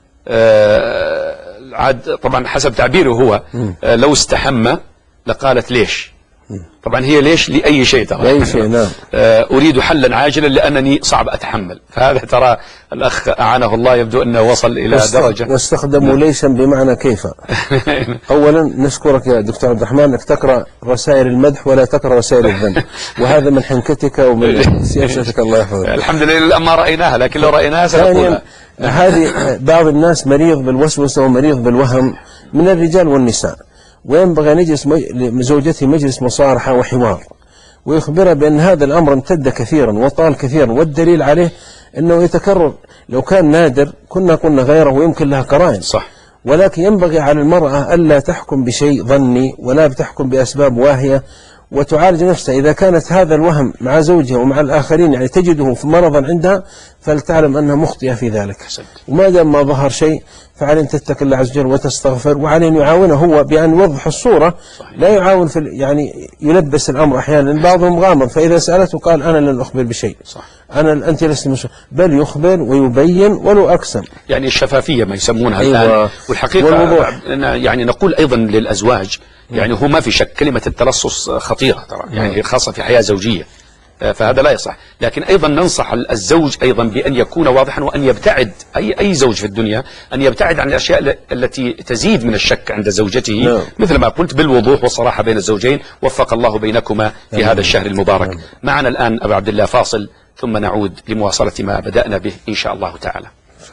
طبعا حسب تعبيره هو لو استحمى لقالت ليش. طبعا هي ليش لأي شيء ترى. لأي شيء. نعم. أريد حلا عاجلا لأنني صعب أتحمل. فهذا ترى الأخ أعانه الله يبدو أنه وصل إلى درجة. واستخدموا ليشا بمعنى كيف. أولا نشكرك يا دكتور عبد الرحمن أنك تقرأ رسائل المدح ولا تقرأ رسائل الذم، وهذا من حنكتك ومن سياستك، الله يحفظك. الحمد لله ما رأيناها، لكن لو رأيناها سنقولها. هذه بعض الناس مريض بالوسوسة ومريض بالوهم من الرجال والنساء، وينبغي أن يجلس زوجته مجلس مصارحة وحوار، ويخبرها بأن هذا الأمر امتد كثيرا وطال كثيرا، والدليل عليه أنه يتكرر. لو كان نادر كنا قلنا غيره ويمكن لها قرائن، صح. ولكن ينبغي على المرأة ألا تحكم بشيء ظني ولا بتحكم بأسباب واهية، وتعالج نفسها. إذا كانت هذا الوهم مع زوجها ومع الآخرين يعني تجده في مرضا عندها، فلتعلم أنها مخطئة في ذلك. وما دام ما ظهر شيء فعليه أن تتقي الله عز وجل وتستغفر، وعليه أن يعاونه هو بأن يوضح الصورة. صحيح. لا يعاون في يعني يلبس الأمر أحيانا، بعضهم غامض، فإذا سألته قال أنا لن أخبر بشيء. صح. أنت لست مسؤول، بل يخبر ويبين ولو أقسم. يعني الشفافية ما يسمونها. أيوة. الآن والحقيقة يعني نقول أيضا للأزواج، يعني هو ما في شك كلمة التلصص خطيرة ترى، يعني خاصة في حياة زوجية، فهذا لا يصح. لكن أيضا ننصح الزوج أيضا بأن يكون واضحا، وأن يبتعد أي زوج في الدنيا أن يبتعد عن الأشياء التي تزيد من الشك عند زوجته. مثل ما قلت بالوضوح والصراحة بين الزوجين. وفق الله بينكما في هذا الشهر المبارك. معنا الآن أبا عبد الله فاصل، ثم نعود لمواصلة ما بدأنا به إن شاء الله تعالى.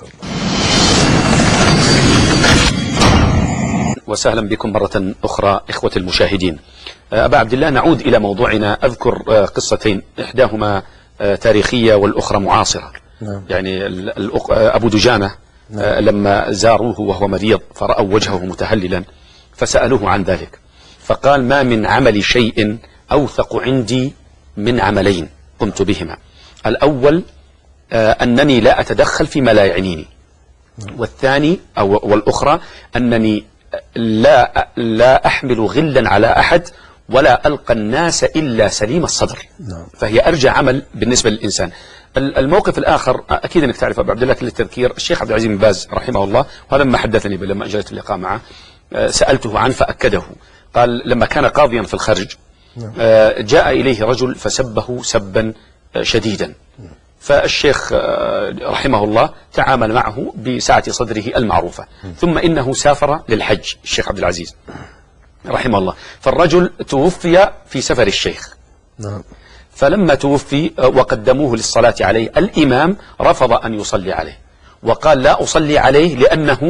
وسهلا بكم مرة أخرى إخوة المشاهدين. أبا عبد الله، نعود إلى موضوعنا. أذكر قصتين، إحداهما تاريخية والأخرى معاصرة. يعني أبو دجانة لما زاروه وهو مريض فرأوا وجهه متهللا فسألوه عن ذلك، فقال ما من عمل شيء أوثق عندي من عملين قمت بهما. الأول أنني لا أتدخل فيما لا يعنيني، والثاني والأخرى أنني لا أحمل غلا على أحد ولا ألقى الناس إلا سليم الصدر. فهي أرجى عمل بالنسبة للإنسان. الموقف الآخر أكيد أنك تعرف أبو عبد الله للتذكير، الشيخ عبد العزيز بن باز رحمه الله، وهذا ما حدثني لما أجلت اللقاء معه سألته عنه فأكده. قال لما كان قاضيا في الخرج جاء إليه رجل فسبه سبا شديدا، فالشيخ رحمه الله تعامل معه بسعة صدره المعروفة. ثم إنه سافر للحج الشيخ عبد العزيز رحمه الله، فالرجل توفي في سفر الشيخ. فلما توفي وقدموه للصلاة عليه، الإمام رفض أن يصلي عليه وقال لا أصلي عليه لأنه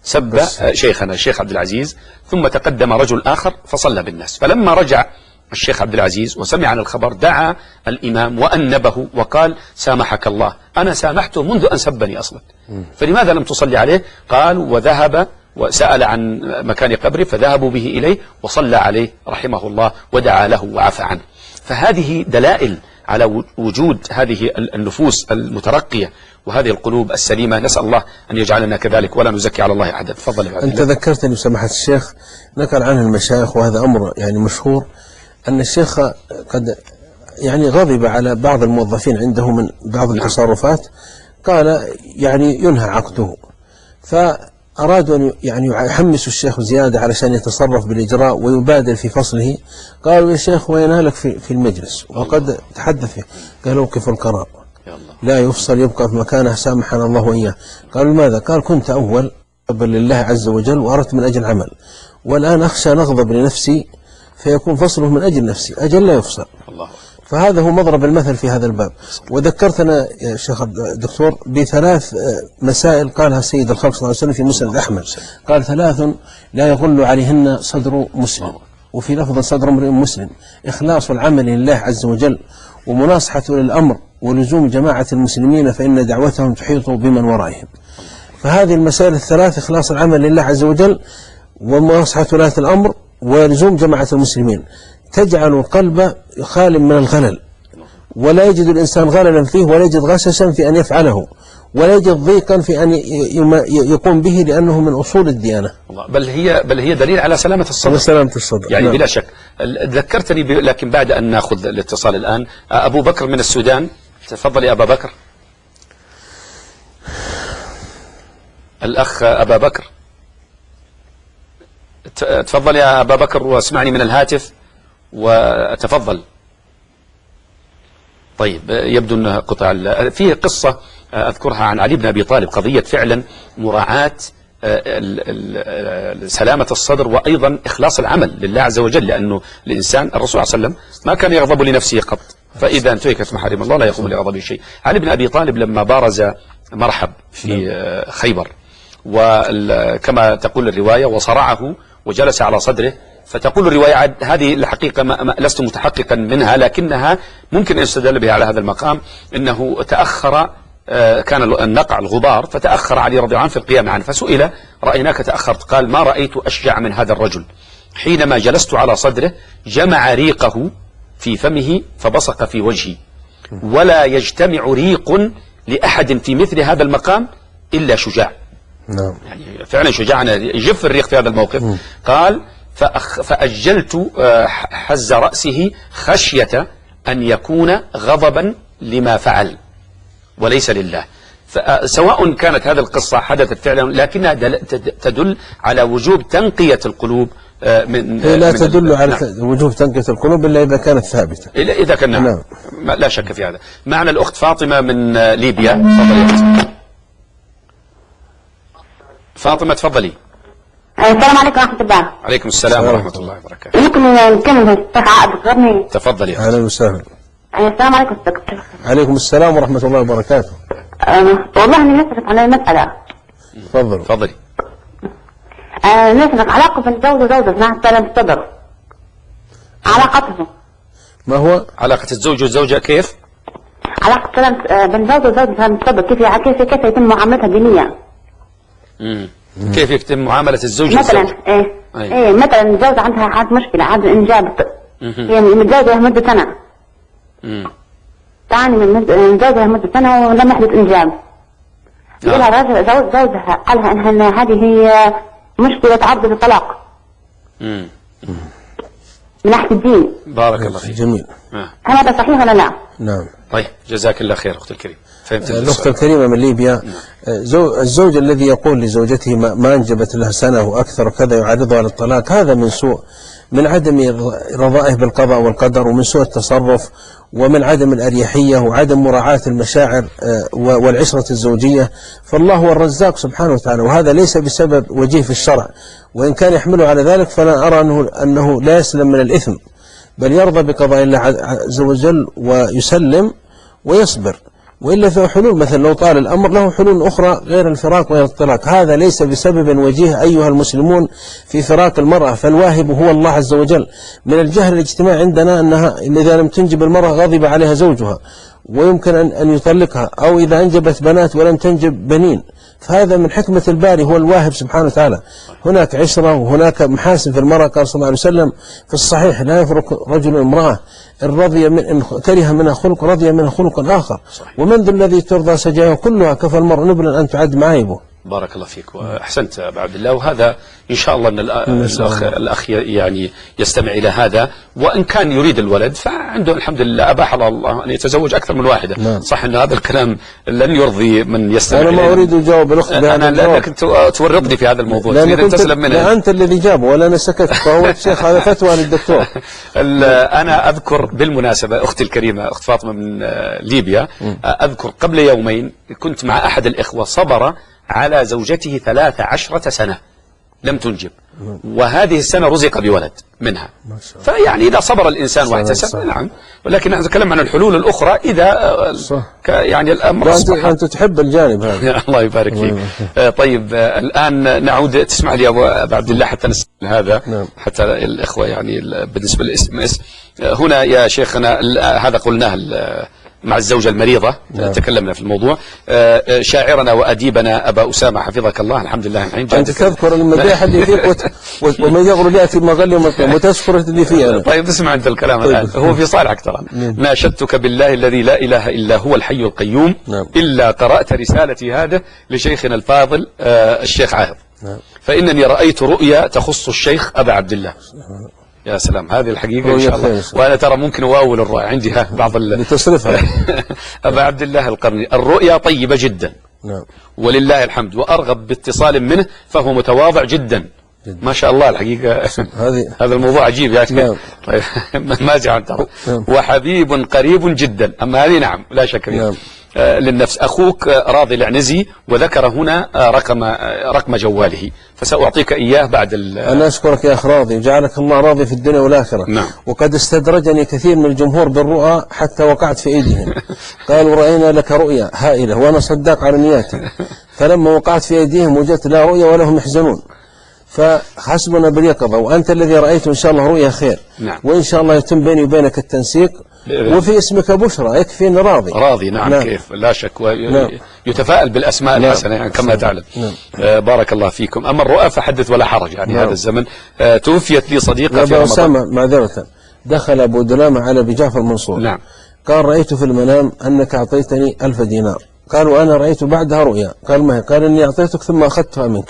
سب شيخنا الشيخ عبد العزيز، ثم تقدم رجل آخر فصلى بالناس. فلما رجع الشيخ عبد العزيز وسمع عن الخبر دعا الإمام وأنبه وقال: سامحك الله، أنا سامحته منذ أن سبني أصلا، فلماذا لم تصلي عليه؟ قال: وذهب وسأل عن مكان قبره فذهبوا به إليه وصلى عليه رحمه الله ودعا له وعفى عنه. فهذه دلائل على وجود هذه النفوس المترقية وهذه القلوب السليمة. نسأل الله أن يجعلنا كذلك ولا نزكي على الله أحدا. تفضل. أنت ذكرتني سماحة الشيخ، نقل عنه المشايخ وهذا أمر يعني مشهور، أن الشيخ قد يعني غضب على بعض الموظفين عنده من بعض التصرفات، قال يعني ينهى عقده، فأرادوا أن يعني يحمسوا الشيخ زيادة علشان يتصرف بالإجراء ويبادر في فصله. قالوا: يا شيخ وينالك في المجلس، وقد تحدث فيه. قالوا: اوقفوا القرار، لا يفصل، يبقى في مكانه، سامحنا الله وإياه. قالوا: لماذا؟ قال: كنت أول قبل لله عز وجل وأردت من أجل عمل، والآن أخشى نغضب لنفسي فيكون فصله من أجل نفسي، أجل لا يفصل. الله. فهذا هو مضرب المثل في هذا الباب. وذكرتنا يا شيخ الدكتور بثلاث مسائل قالها السيد الخلق صلى الله عليه وسلم في مسند أحمد. قال: 3 لا يغل عليهن صدر مسلم، وفي لفظ صدر امرئ مسلم: إخلاص العمل لله عز وجل، ومناصحة للأمر، ولزوم جماعة المسلمين فإن دعوتهم تحيط بمن ورائهم. فهذه المسائل الثلاث: إخلاص العمل لله عز وجل، ومناصحة ولاة الأمر، ولزوم جماعة المسلمين، تجعل القلب خال من الغلل، ولا يجد الإنسان غللا فيه، ولا يجد غششا في أن يفعله، ولا يجد ضيقا في أن يقوم به، لأنه من أصول الديانة. بل هي دليل على سلامة الصدر. سلامة الصدر يعني بلا شك. ذكرتني لكن بعد أن نأخذ الاتصال الآن. أبو بكر من السودان، تفضل يا أبا بكر. الأخ أبا بكر، تفضل يا أبا بكر واسمعني من الهاتف وتفضل. طيب، يبدو أن قطع. فيه قصة أذكرها عن علي بن أبي طالب، قضية فعلا مراعاة سلامة الصدر وأيضا إخلاص العمل لله عز وجل، لأنه الإنسان الرسول صلى الله عليه وسلم ما كان يغضب لنفسه قط، فإذا انتهكت محارم الله لا يقوم لغضب شيء. علي بن أبي طالب لما بارز مرحب في خيبر، وكما تقول الرواية وصرعه وجلس على صدره، فتقول الرواية هذه الحقيقة لست متحققا منها، لكنها ممكن أن يستدل بها على هذا المقام، إنه تأخر، كان النقع الغبار، فتأخر علي رضي الله عنه في القيام عنه، فسئل: رأيناك تأخرت؟ قال: ما رأيت أشجع من هذا الرجل، حينما جلست على صدره جمع ريقه في فمه فبصق في وجهي، ولا يجتمع ريق لأحد في مثل هذا المقام إلا شجاع. نعم. يعني فعلا شجاعنا يجف الريق في هذا الموقف. قال: فأجلت حز رأسه خشية أن يكون غضبا لما فعل وليس لله. سواء كانت هذه القصة حدثت فعلا، لكنها تدل على وجوب تنقية القلوب لا تدل على وجوب تنقية القلوب إلا إذا كانت ثابتة. إذا كان نعم. لا شك في هذا. معنا الأخت فاطمة من ليبيا. تفضلي فاطمة، تفضلي. السلام عليكم ورحمة الله. عليكم السلام ورحمة الله وبركاته. ممكن نكمل الشيخ عقد غني؟ تفضلي. أهلا وسهلا. السلام عليكم دكتور. عليكم السلام ورحمة الله وبركاته. والله أنا نسألك عن المسألة. تفضلي. نسألك علاقة بين زوج وزوجة مع سلامة الصدر، علاقتهم. ما هو علاقة الزوج والزوجة؟ كيف؟ علاقة سلامة بين زوج وزوجة سلامة الصدر، كيف يتم معاملتها دينيا؟ كيف يتم معاملة الزوج مثلا ايه مثلا الزوجة عندها مشكلة، عاد انجاب، هي متزوجة مدة سنة، تعني من زوجها مدة سنة ولم يحدث انجاب، يقولها رجل زوجها قالها ان هذه هي مشكلة عرض الطلاق من ناحية الدين. بارك الله فيك. جميل. هل هذا صحيح ولا لا؟ نعم. طيب، جزاك الله خير أختي الكريمة. الأخت الكريمة من ليبيا، الزوج الذي يقول لزوجته ما أنجبت لها سنة وأكثر وكذا يعرضها على الطلاق، هذا من سوء، من عدم رضائه بالقضاء والقدر، ومن سوء التصرف، ومن عدم الأريحية، وعدم مراعاة المشاعر والعشرة الزوجية. فالله هو الرزاق سبحانه وتعالى، وهذا ليس بسبب وجيه في الشرع، وإن كان يحمله على ذلك فلا أرى أنه لا يسلم من الإثم، بل يرضى بقضاء الله عز وجل ويسلم ويصبر. وإلا فيه حلول، مثلا لو طال الأمر له حلول أخرى غير الفراق والطلاق. هذا ليس بسبب وجيه أيها المسلمون في فراق المرأة، فالواهب هو الله عز وجل. من الجهل الاجتماعي عندنا أنها إذا لم تنجب المرأة غضب عليها زوجها ويمكن أن يطلقها، أو إذا أنجبت بنات ولم تنجب بنين، فهذا من حكمة الباري هو الواهب سبحانه وتعالى. هناك عشرة وهناك محاسن في المرأة. قال صلى الله عليه وسلم في الصحيح: لا يفرق رجل امرأة إن كره منها خلق رضي منها خلق آخر. ومن ذا الذي ترضى سجاياه كلها كفى المرء نبلا أن تعد معايبه. بارك الله فيك وأحسنت أبا عبد الله. وهذا إن شاء الله أن الأخ يعني يستمع إلى هذا، وإن كان يريد الولد فعنده الحمد لله أباح الله أن يتزوج أكثر من واحدة. نعم. صح أن هذا الكلام لن يرضي من يستمع. أنا ما أريد أجاوب الأخت أنا لأنك تورطني في هذا الموضوع، لأن تسلم منه. لا أنت الذي جابه ولا أنا سكت، فهو الشيخ هذا فتوى للدكتور. أنا أذكر بالمناسبة أختي الكريمة أخت فاطمة من ليبيا، أذكر قبل يومين كنت مع أحد الإخوة صبر على زوجته 13 سنة لم تنجب، وهذه السنة رزق بولد منها. فيعني إذا صبر الإنسان واحتسب، نعم. ولكن نحن نتكلم عن الحلول الأخرى إذا يعني الأمر أنت تحب الجانب هذا. الله يبارك فيك. طيب الآن نعود، تسمح لي أبو عبد الله حتى نسأل هذا. نعم. حتى الإخوة يعني بالنسبة للSMS هنا يا شيخنا، هذا قلناه مع الزوجة المريضة. نعم. تكلمنا في الموضوع. شاعرنا وأديبنا أبا أسامة حفظك الله، الحمد لله الحين أنت تذكر المديح اللي فيك ومن يغرب يأتي مغلي وتذكر اللي فيه أنا. طيب اسمع أنت الكلام الآن، هو في صالحك ترى. ناشدتك بالله الذي لا إله إلا هو الحي القيوم. نعم. إلا قرأت رسالتي هذا لشيخنا الفاضل الشيخ عاهض. نعم. فإنني رأيت رؤيا تخص الشيخ أبا عبد الله. يا سلام، هذه الحقيقة إن شاء الله. وأنا ترى ممكن أواول الرؤيا عندي بعض لتصرفها. أبا عبد الله القرني، الرؤيا طيبة جدا. نعم. ولله الحمد، وأرغب باتصال منه، فهو متواضع جدا. ما شاء الله الحقيقة. هذا الموضوع عجيب يعني. نعم. طيب مازع ترى. وحبيب قريب جدا، أما هذه نعم لا شك فيها. نعم. للنفس. أخوك راضي العنزي وذكر هنا رقم جواله، فسأعطيك إياه بعد أنا أشكرك يا أخ راضي، وجعلك الله راضي في الدنيا والآخرة. نعم. وقد استدرجني كثير من الجمهور بالرؤى حتى وقعت في أيديهم. قالوا رأينا لك رؤيا هائلة، وأنا صداق على نياتي، فلما وقعت في أيديهم وجدت لا رؤيا ولا هم يحزنون. فحسبنا باليقظة، وأنت الذي رأيته إن شاء الله رؤيا خير. نعم. وإن شاء الله يتم بيني وبينك التنسيق. وفي اسمك بشرى، يكفي أن راضي. نعم. كيف لا شك. يتفائل بالأسماء الحسنة يعني كما تعلم. بارك الله فيكم. أما الرؤى فحدث ولا حرج يعني. هذا الزمن. توفيت لي صديقة في رمضان. أسامة معذرة، دخل أبو دلامة على أبي جعفر منصور. نعم. قال رأيت في المنام أنك أعطيتني 1000 دينار. قال وأنا رأيت بعدها رؤيا. قال ما هي؟ قال إني أعطيتك ثم أخذتها منك.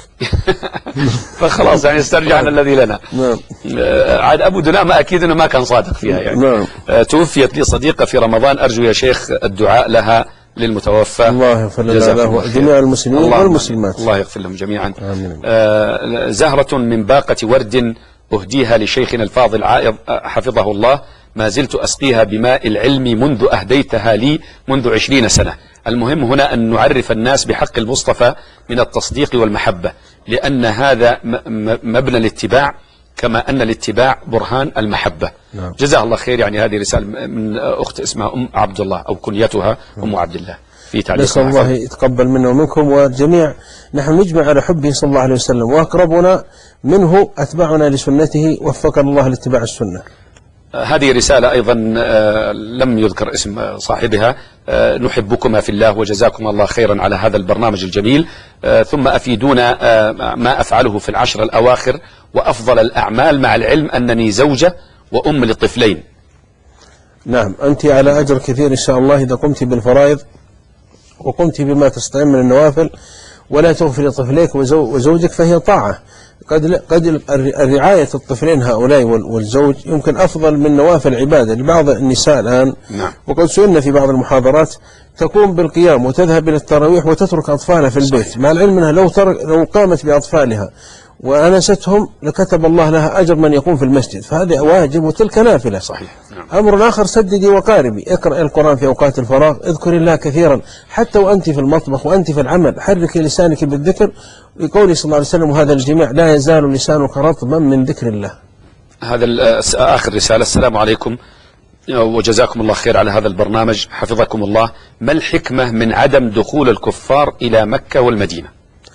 فخلاص يعني استرجعنا الذي لنا. نعم. عاد أبو دلامة أكيد أنه ما كان صادق فيها يعني. نعم. توفيت لي صديقة في رمضان، أرجو يا شيخ الدعاء لها للمتوفى. الله يغفر له جميع المسلمين والمسلمات. الله يغفر لهم جميعا. آمين. زهرة من باقة ورد أهديها لشيخنا الفاضل عائض حفظه الله، ما زلت أسقيها بماء العلم منذ أهديتها لي منذ 20 سنة. المهم هنا أن نعرف الناس بحق المصطفى من التصديق والمحبة، لأن هذا مبنى الاتباع، كما أن الاتباع برهان المحبة. نعم. جزاها الله خير. يعني هذه رسالة من أخت اسمها أم عبد الله أو كنيتها أم عبد الله في تعليق. نسأل الله يتقبل منا ومنكم والجميع. نحن نجمع على حبه صلى الله عليه وسلم، وأقربنا منه أتبعنا لسنته، وفقنا الله لاتباع السنة. هذه رسالة أيضا لم يذكر اسم صاحبها. نحبكما في الله وجزاكم الله خيرا على هذا البرنامج الجميل. ثم أفيدونا ما أفعله في العشر الأواخر وأفضل الأعمال، مع العلم أنني زوجة وأم لطفلين. نعم، أنت على أجر كثير إن شاء الله إذا قمت بالفرائض وقمت بما تستطيع من النوافل، ولا تغفل طفليك وزوجك، فهي طاعة. قد الرعاية الطفلين هؤلاء والزوج يمكن أفضل من نوافل عبادة لبعض النساء الآن. نعم. وقد سئلنا في بعض المحاضرات تقوم بالقيام وتذهب إلى التراويح وتترك أطفالها في البيت. صحيح. مع العلم أنها لو قامت بأطفالها وأنستهم لكتب الله لها أجر من يقوم في المسجد، فهذا واجب وتلك نافلة. صحيح. نعم. أمر آخر، سددي وقاربي، اقرأ القرآن في أوقات الفراغ، اذكر الله كثيرا، حتى وأنت في المطبخ وأنت في العمل، حركي لسانك بالذكر، لقوله صلى الله عليه وسلم وهذا الجميع لا يزال لسانك رطبا من ذكر الله. هذا آخر رسالة. السلام عليكم، وجزاكم الله خير على هذا البرنامج حفظكم الله. ما الحكمة من عدم دخول الكفار إلى مكة والمدينة؟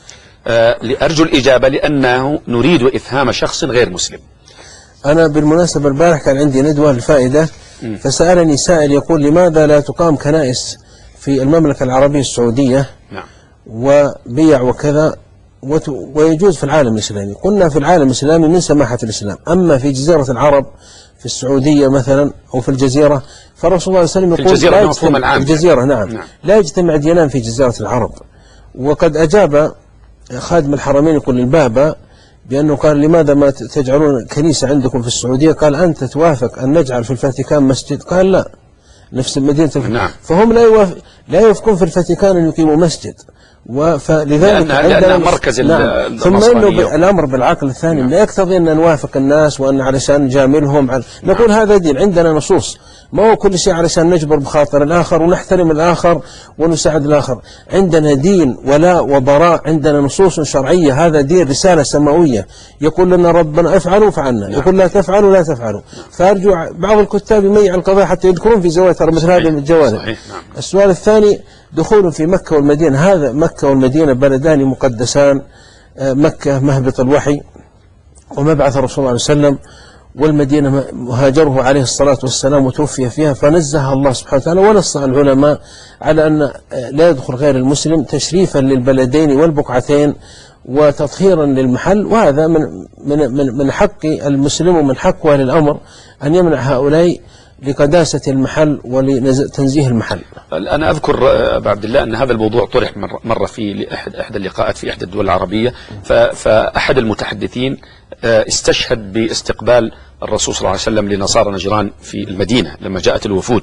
أرجو الإجابة لأنه نريد إفهام شخص غير مسلم. أنا بالمناسبة البارح كان عندي ندوة للفائدة، فسألني سائل يقول لماذا لا تقام كنائس في المملكة العربية السعودية؟ نعم. وبيع وكذا ويجوز في العالم الإسلامي. قلنا في العالم الإسلامي من سماحة الإسلام، أما في جزيرة العرب في السعودية مثلا أو في الجزيرة، فالرسول صلى الله عليه وسلم يقول لا يجتمع الجزيرة نعم لا يجتمع دينان في جزيرة العرب. وقد أجاب خادم الحرمين يقول البابا بأنه قال لماذا ما تجعلون كنيسة عندكم في السعودية؟ قال أنت توافق أن نجعل في الفاتيكان مسجد؟ قال لا، نفس المدينة. نعم. فهم لا يوافقون في الفاتيكان أن يقيموا مسجد، فلذلك لأن مركز نعم. ثم إنه الأمر بالعقل الثاني لا يقتضي أن نوافق الناس وأن علشان نجاملهم نقول هذا دين، عندنا نصوص، ما هو كل شيء علشان نجبر بخاطر الآخر ونحترم الآخر ونساعد الآخر. عندنا دين ولاء وبراء، عندنا نصوص شرعية، هذا دين رسالة سماوية يقول لنا ربنا افعلوا فعلنا، يقول لا تفعلوا لا تفعلوا. فأرجو بعض الكتاب يميع القضاء حتى يذكرون في زوايا مثل هذه الجوانب. السؤال الثاني دخول في مكة والمدينة. هذا مكة والمدينة بلدان مقدسان، مكة مهبط الوحي ومبعث الرسول صلى الله عليه وسلم، والمدينة هاجره عليه الصلاة والسلام وتوفي فيها، فنزه الله سبحانه وتعالى ونص العلماء على أن لا يدخل غير المسلم تشريفا للبلدين والبقعتين وتطهيرا للمحل. وهذا من حق المسلم ومن حق أهل الأمر أن يمنع هؤلاء لقداسة المحل ولتنزيه المحل. أنا أذكر أبا عبد الله أن هذا الموضوع طرح مرة في إحدى اللقاءات في إحدى الدول العربية، فأحد المتحدثين استشهد باستقبال الرسول صلى الله عليه وسلم لنصارى نجران في المدينة لما جاءت الوفود.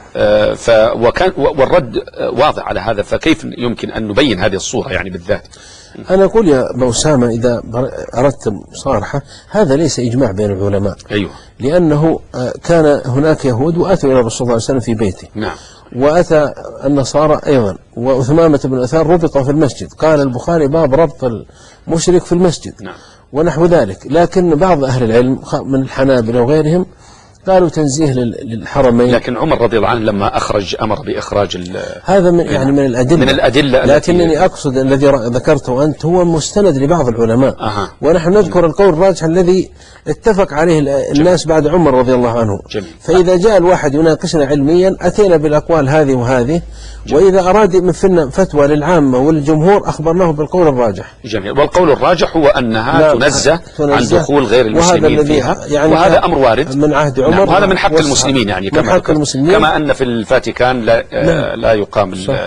والرد واضح على هذا، فكيف يمكن أن نبين هذه الصورة يعني بالذات؟ أنا أقول يا أبو أسامة إذا أردت مصارحة، هذا ليس إجماع بين العلماء. أيوه. لأنه كان هناك يهود وأتوا إلى الرسول صلى الله عليه وسلم في بيته. نعم. وأتى النصارى أيضا، وثمامة بن أثار ربط في المسجد، قال البخاري باب ربط المشرك في المسجد. نعم. ونحو ذلك. لكن بعض أهل العلم من الحنابلة وغيرهم قالوا تنزيه للحرمين. لكن عمر رضي الله عنه لما أمر بإخراج هذا من الأدلة. لكنني أقصد الذي ذكرته أنت هو مستند لبعض العلماء. ونحن نذكر القول الراجح الذي اتفق عليه الناس بعد عمر رضي الله عنه. جميل. فإذا جاء الواحد يناقشنا علميا أتينا بالأقوال هذه وهذه. جميل. وإذا أراد من فتوى للعامة والجمهور أخبرناه بالقول الراجح. جميل. والقول الراجح هو أنها تنزه عن دخول غير المسلمين فيها، يعني وهذا أمر وارد من عهد عمر. نعم. وهذا من حق المسلمين يعني كما أن في الفاتيكان لا يقام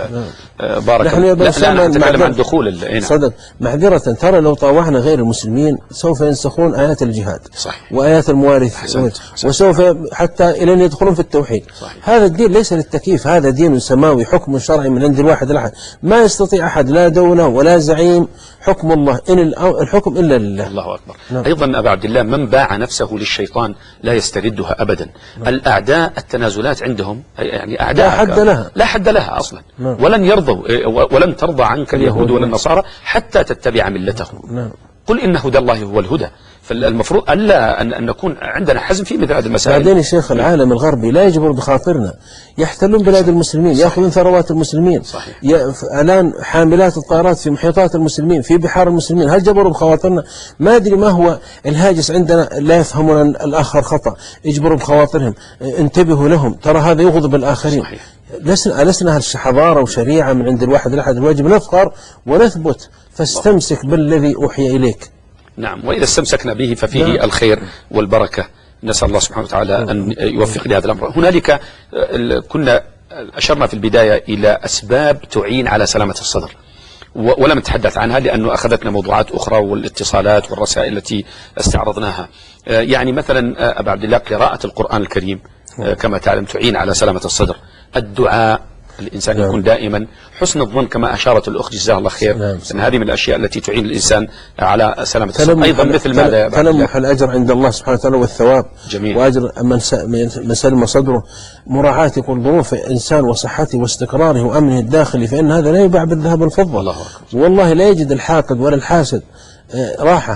بارك الله. لا نتكلم عن دخول صدق. معذرة، ترى لو طاوعنا غير المسلمين سوف ينسخون آيات الجهاد. صحيح. وآيات الموارث. وسوف حتى إلى أن يدخلون في التوحيد. صحيح. هذا الدين ليس للتكييف، هذا دين سماوي، حكم شرعي من عند الواحد الأحد، ما يستطيع أحد لا دولة ولا زعيم، حكم الله، إن الحكم إلا لله. الله أكبر. أيضا أبا عبد الله من باع نفسه للشيطان لا يستردها أبدا. الأعداء التنازلات عندهم يعني أعداء لا حد لها أصلا. ولن يرضوا ولن ترضى عنك اليهود ولا النصارى حتى تتبع ملتهم. قل إن هدى الله هو الهدى. فالمفروض ألا أن نكون عندنا حزم في مثل هذه المسائل. بعدين يا شيخ العالم الغربي لا يجبر بخاطرنا، يحتلون بلاد المسلمين، يأخذون ثروات المسلمين. صحيح. الآن حاملات الطائرات في محيطات المسلمين، في بحار المسلمين، هل جبروا بخواطرنا؟ ما أدري ما هو الهاجس عندنا، لا يفهمون الآخر خطأ، يجبروا بخواطرهم، انتبهوا لهم، ترى هذا يغضب الآخرين. صحيح. لسنا حضارة وشريعة من عند الواحد الأحد، الواجب نفخر ونثبت، فاستمسك بالذي أوحي إليك. نعم. وإذا استمسكنا به ففيه الخير والبركة. نسأل الله سبحانه وتعالى أن يوفق لهذا الأمر. هنالك كنا أشرنا في البداية إلى أسباب تعين على سلامة الصدر، ولم نتحدث عنها لأنه أخذتنا موضوعات أخرى والاتصالات والرسائل التي استعرضناها. يعني مثلا أبا عبد الله قراءة القرآن الكريم كما تعلم تعين على سلامة الصدر. الدعاء، الإنسان يكون دائما حسن الظن كما أشارت الأخت جزاها الله خير، أن هذه من الأشياء التي تعين الإنسان على سلامة الصدر. أيضا مثل ماذا تلمح الأجر عند الله سبحانه وتعالى والثواب. جميل. وأجر من سلم صدره، مراعاة يقول ظروف الإنسان وصحته واستقراره وأمنه الداخلي، فإن هذا لا يباع بالذهب والفضة. والله لا يجد الحاقد ولا الحاسد راحة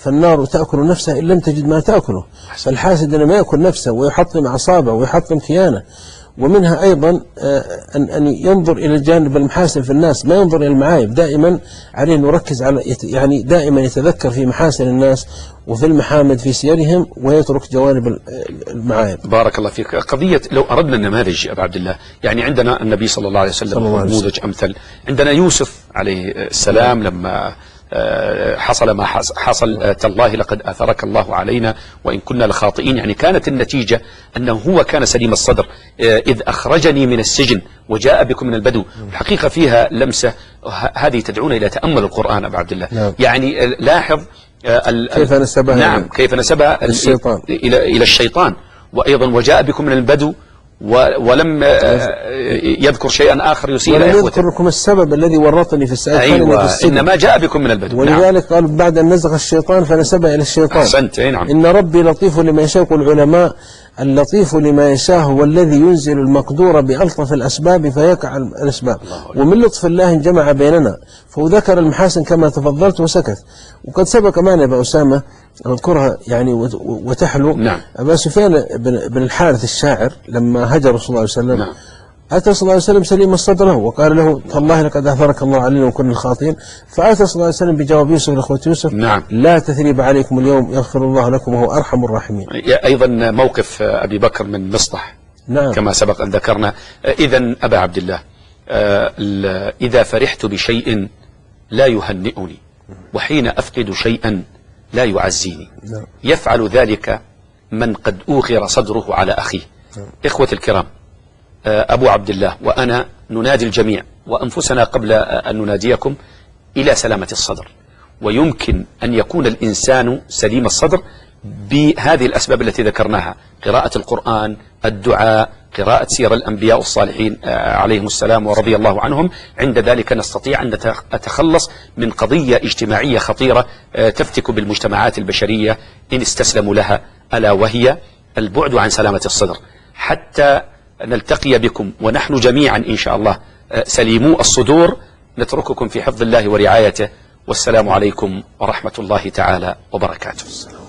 فالنار تأكل نفسها إن لم تجد ما تأكله. فالحاسد لما يأكل نفسه ويحطم أعصابه ويحطم كيانه. ومنها أيضا أن ينظر إلى الجانب المحاسن في الناس، ما ينظر إلى المعايب. دائما عليه نركز على يعني دائما يتذكر في محاسن الناس وفي المحامد في سيرهم ويترك جوانب المعايب. بارك الله فيك. قضية لو أردنا النماذج أبا عبد الله، يعني عندنا النبي صلى الله عليه وسلم نموذج أمثل، عندنا يوسف عليه السلام لما حصل ما حصل تالله لقد أثرك الله علينا وإن كنا لخاطئين، يعني كانت النتيجة أنه هو كان سليم الصدر. إذ أخرجني من السجن وجاء بكم من البدو، الحقيقة فيها لمسة هذه تدعونا إلى تأمل القرآن أبا عبد الله. نعم. يعني لاحظ كيف نسبها، نعم كيف نسبها الشيطان إلى الشيطان. وأيضا وجاء بكم من البدو ولم يذكر شيئا آخر يسير ولم يذكر لكم السبب الذي ورطني في السعادة. أيوة، إنما جاء بكم من البدو. ولذلك قال بعد أن نزغ الشيطان فنسبها إلى الشيطان. أحسنت. نعم. إن ربي لطيف لما يشاء. يقول العلماء اللطيف لما يشاء هو الذي ينزل المقدور بألطف الأسباب فيقع الأسباب. ومن لطف الله جمع بيننا، فهو ذكر المحاسن كما تفضلت وسكت. وقد سبق معنا أبا أسامة أذكرها يعني وتحلو. نعم. أبا سفيان بن الحارث الشاعر لما هجر صلى الله عليه وسلم، نعم. أتى صلى الله عليه وسلم سليم الصدر له وقال له تالله لقد أثرك الله علينا وكنا الخاطئين. فأتى صلى الله عليه وسلم بجواب يوسف لإخوة يوسف. نعم. لا تثريب عليكم اليوم يغفر الله لكم وهو أرحم الراحمين. أيضا موقف أبي بكر من مصطح. نعم. كما سبق أن ذكرنا. إذا أبا عبد الله، إذا فرحت بشيء لا يهنئني وحين أفقد شيئا لا يعزيني. نعم. يفعل ذلك من قد أوغر صدره على أخيه. نعم. إخوة الكرام، أبو عبد الله وأنا ننادي الجميع وأنفسنا قبل أن نناديكم إلى سلامة الصدر. ويمكن أن يكون الإنسان سليم الصدر بهذه الأسباب التي ذكرناها: قراءة القرآن، الدعاء، قراءة سير الأنبياء الصالحين عليهم السلام ورضي الله عنهم. عند ذلك نستطيع أن نتخلص من قضية اجتماعية خطيرة تفتك بالمجتمعات البشرية إن استسلموا لها، ألا وهي البعد عن سلامة الصدر. حتى نلتقي بكم ونحن جميعا إن شاء الله سليمو الصدور، نترككم في حفظ الله ورعايته، والسلام عليكم ورحمة الله تعالى وبركاته.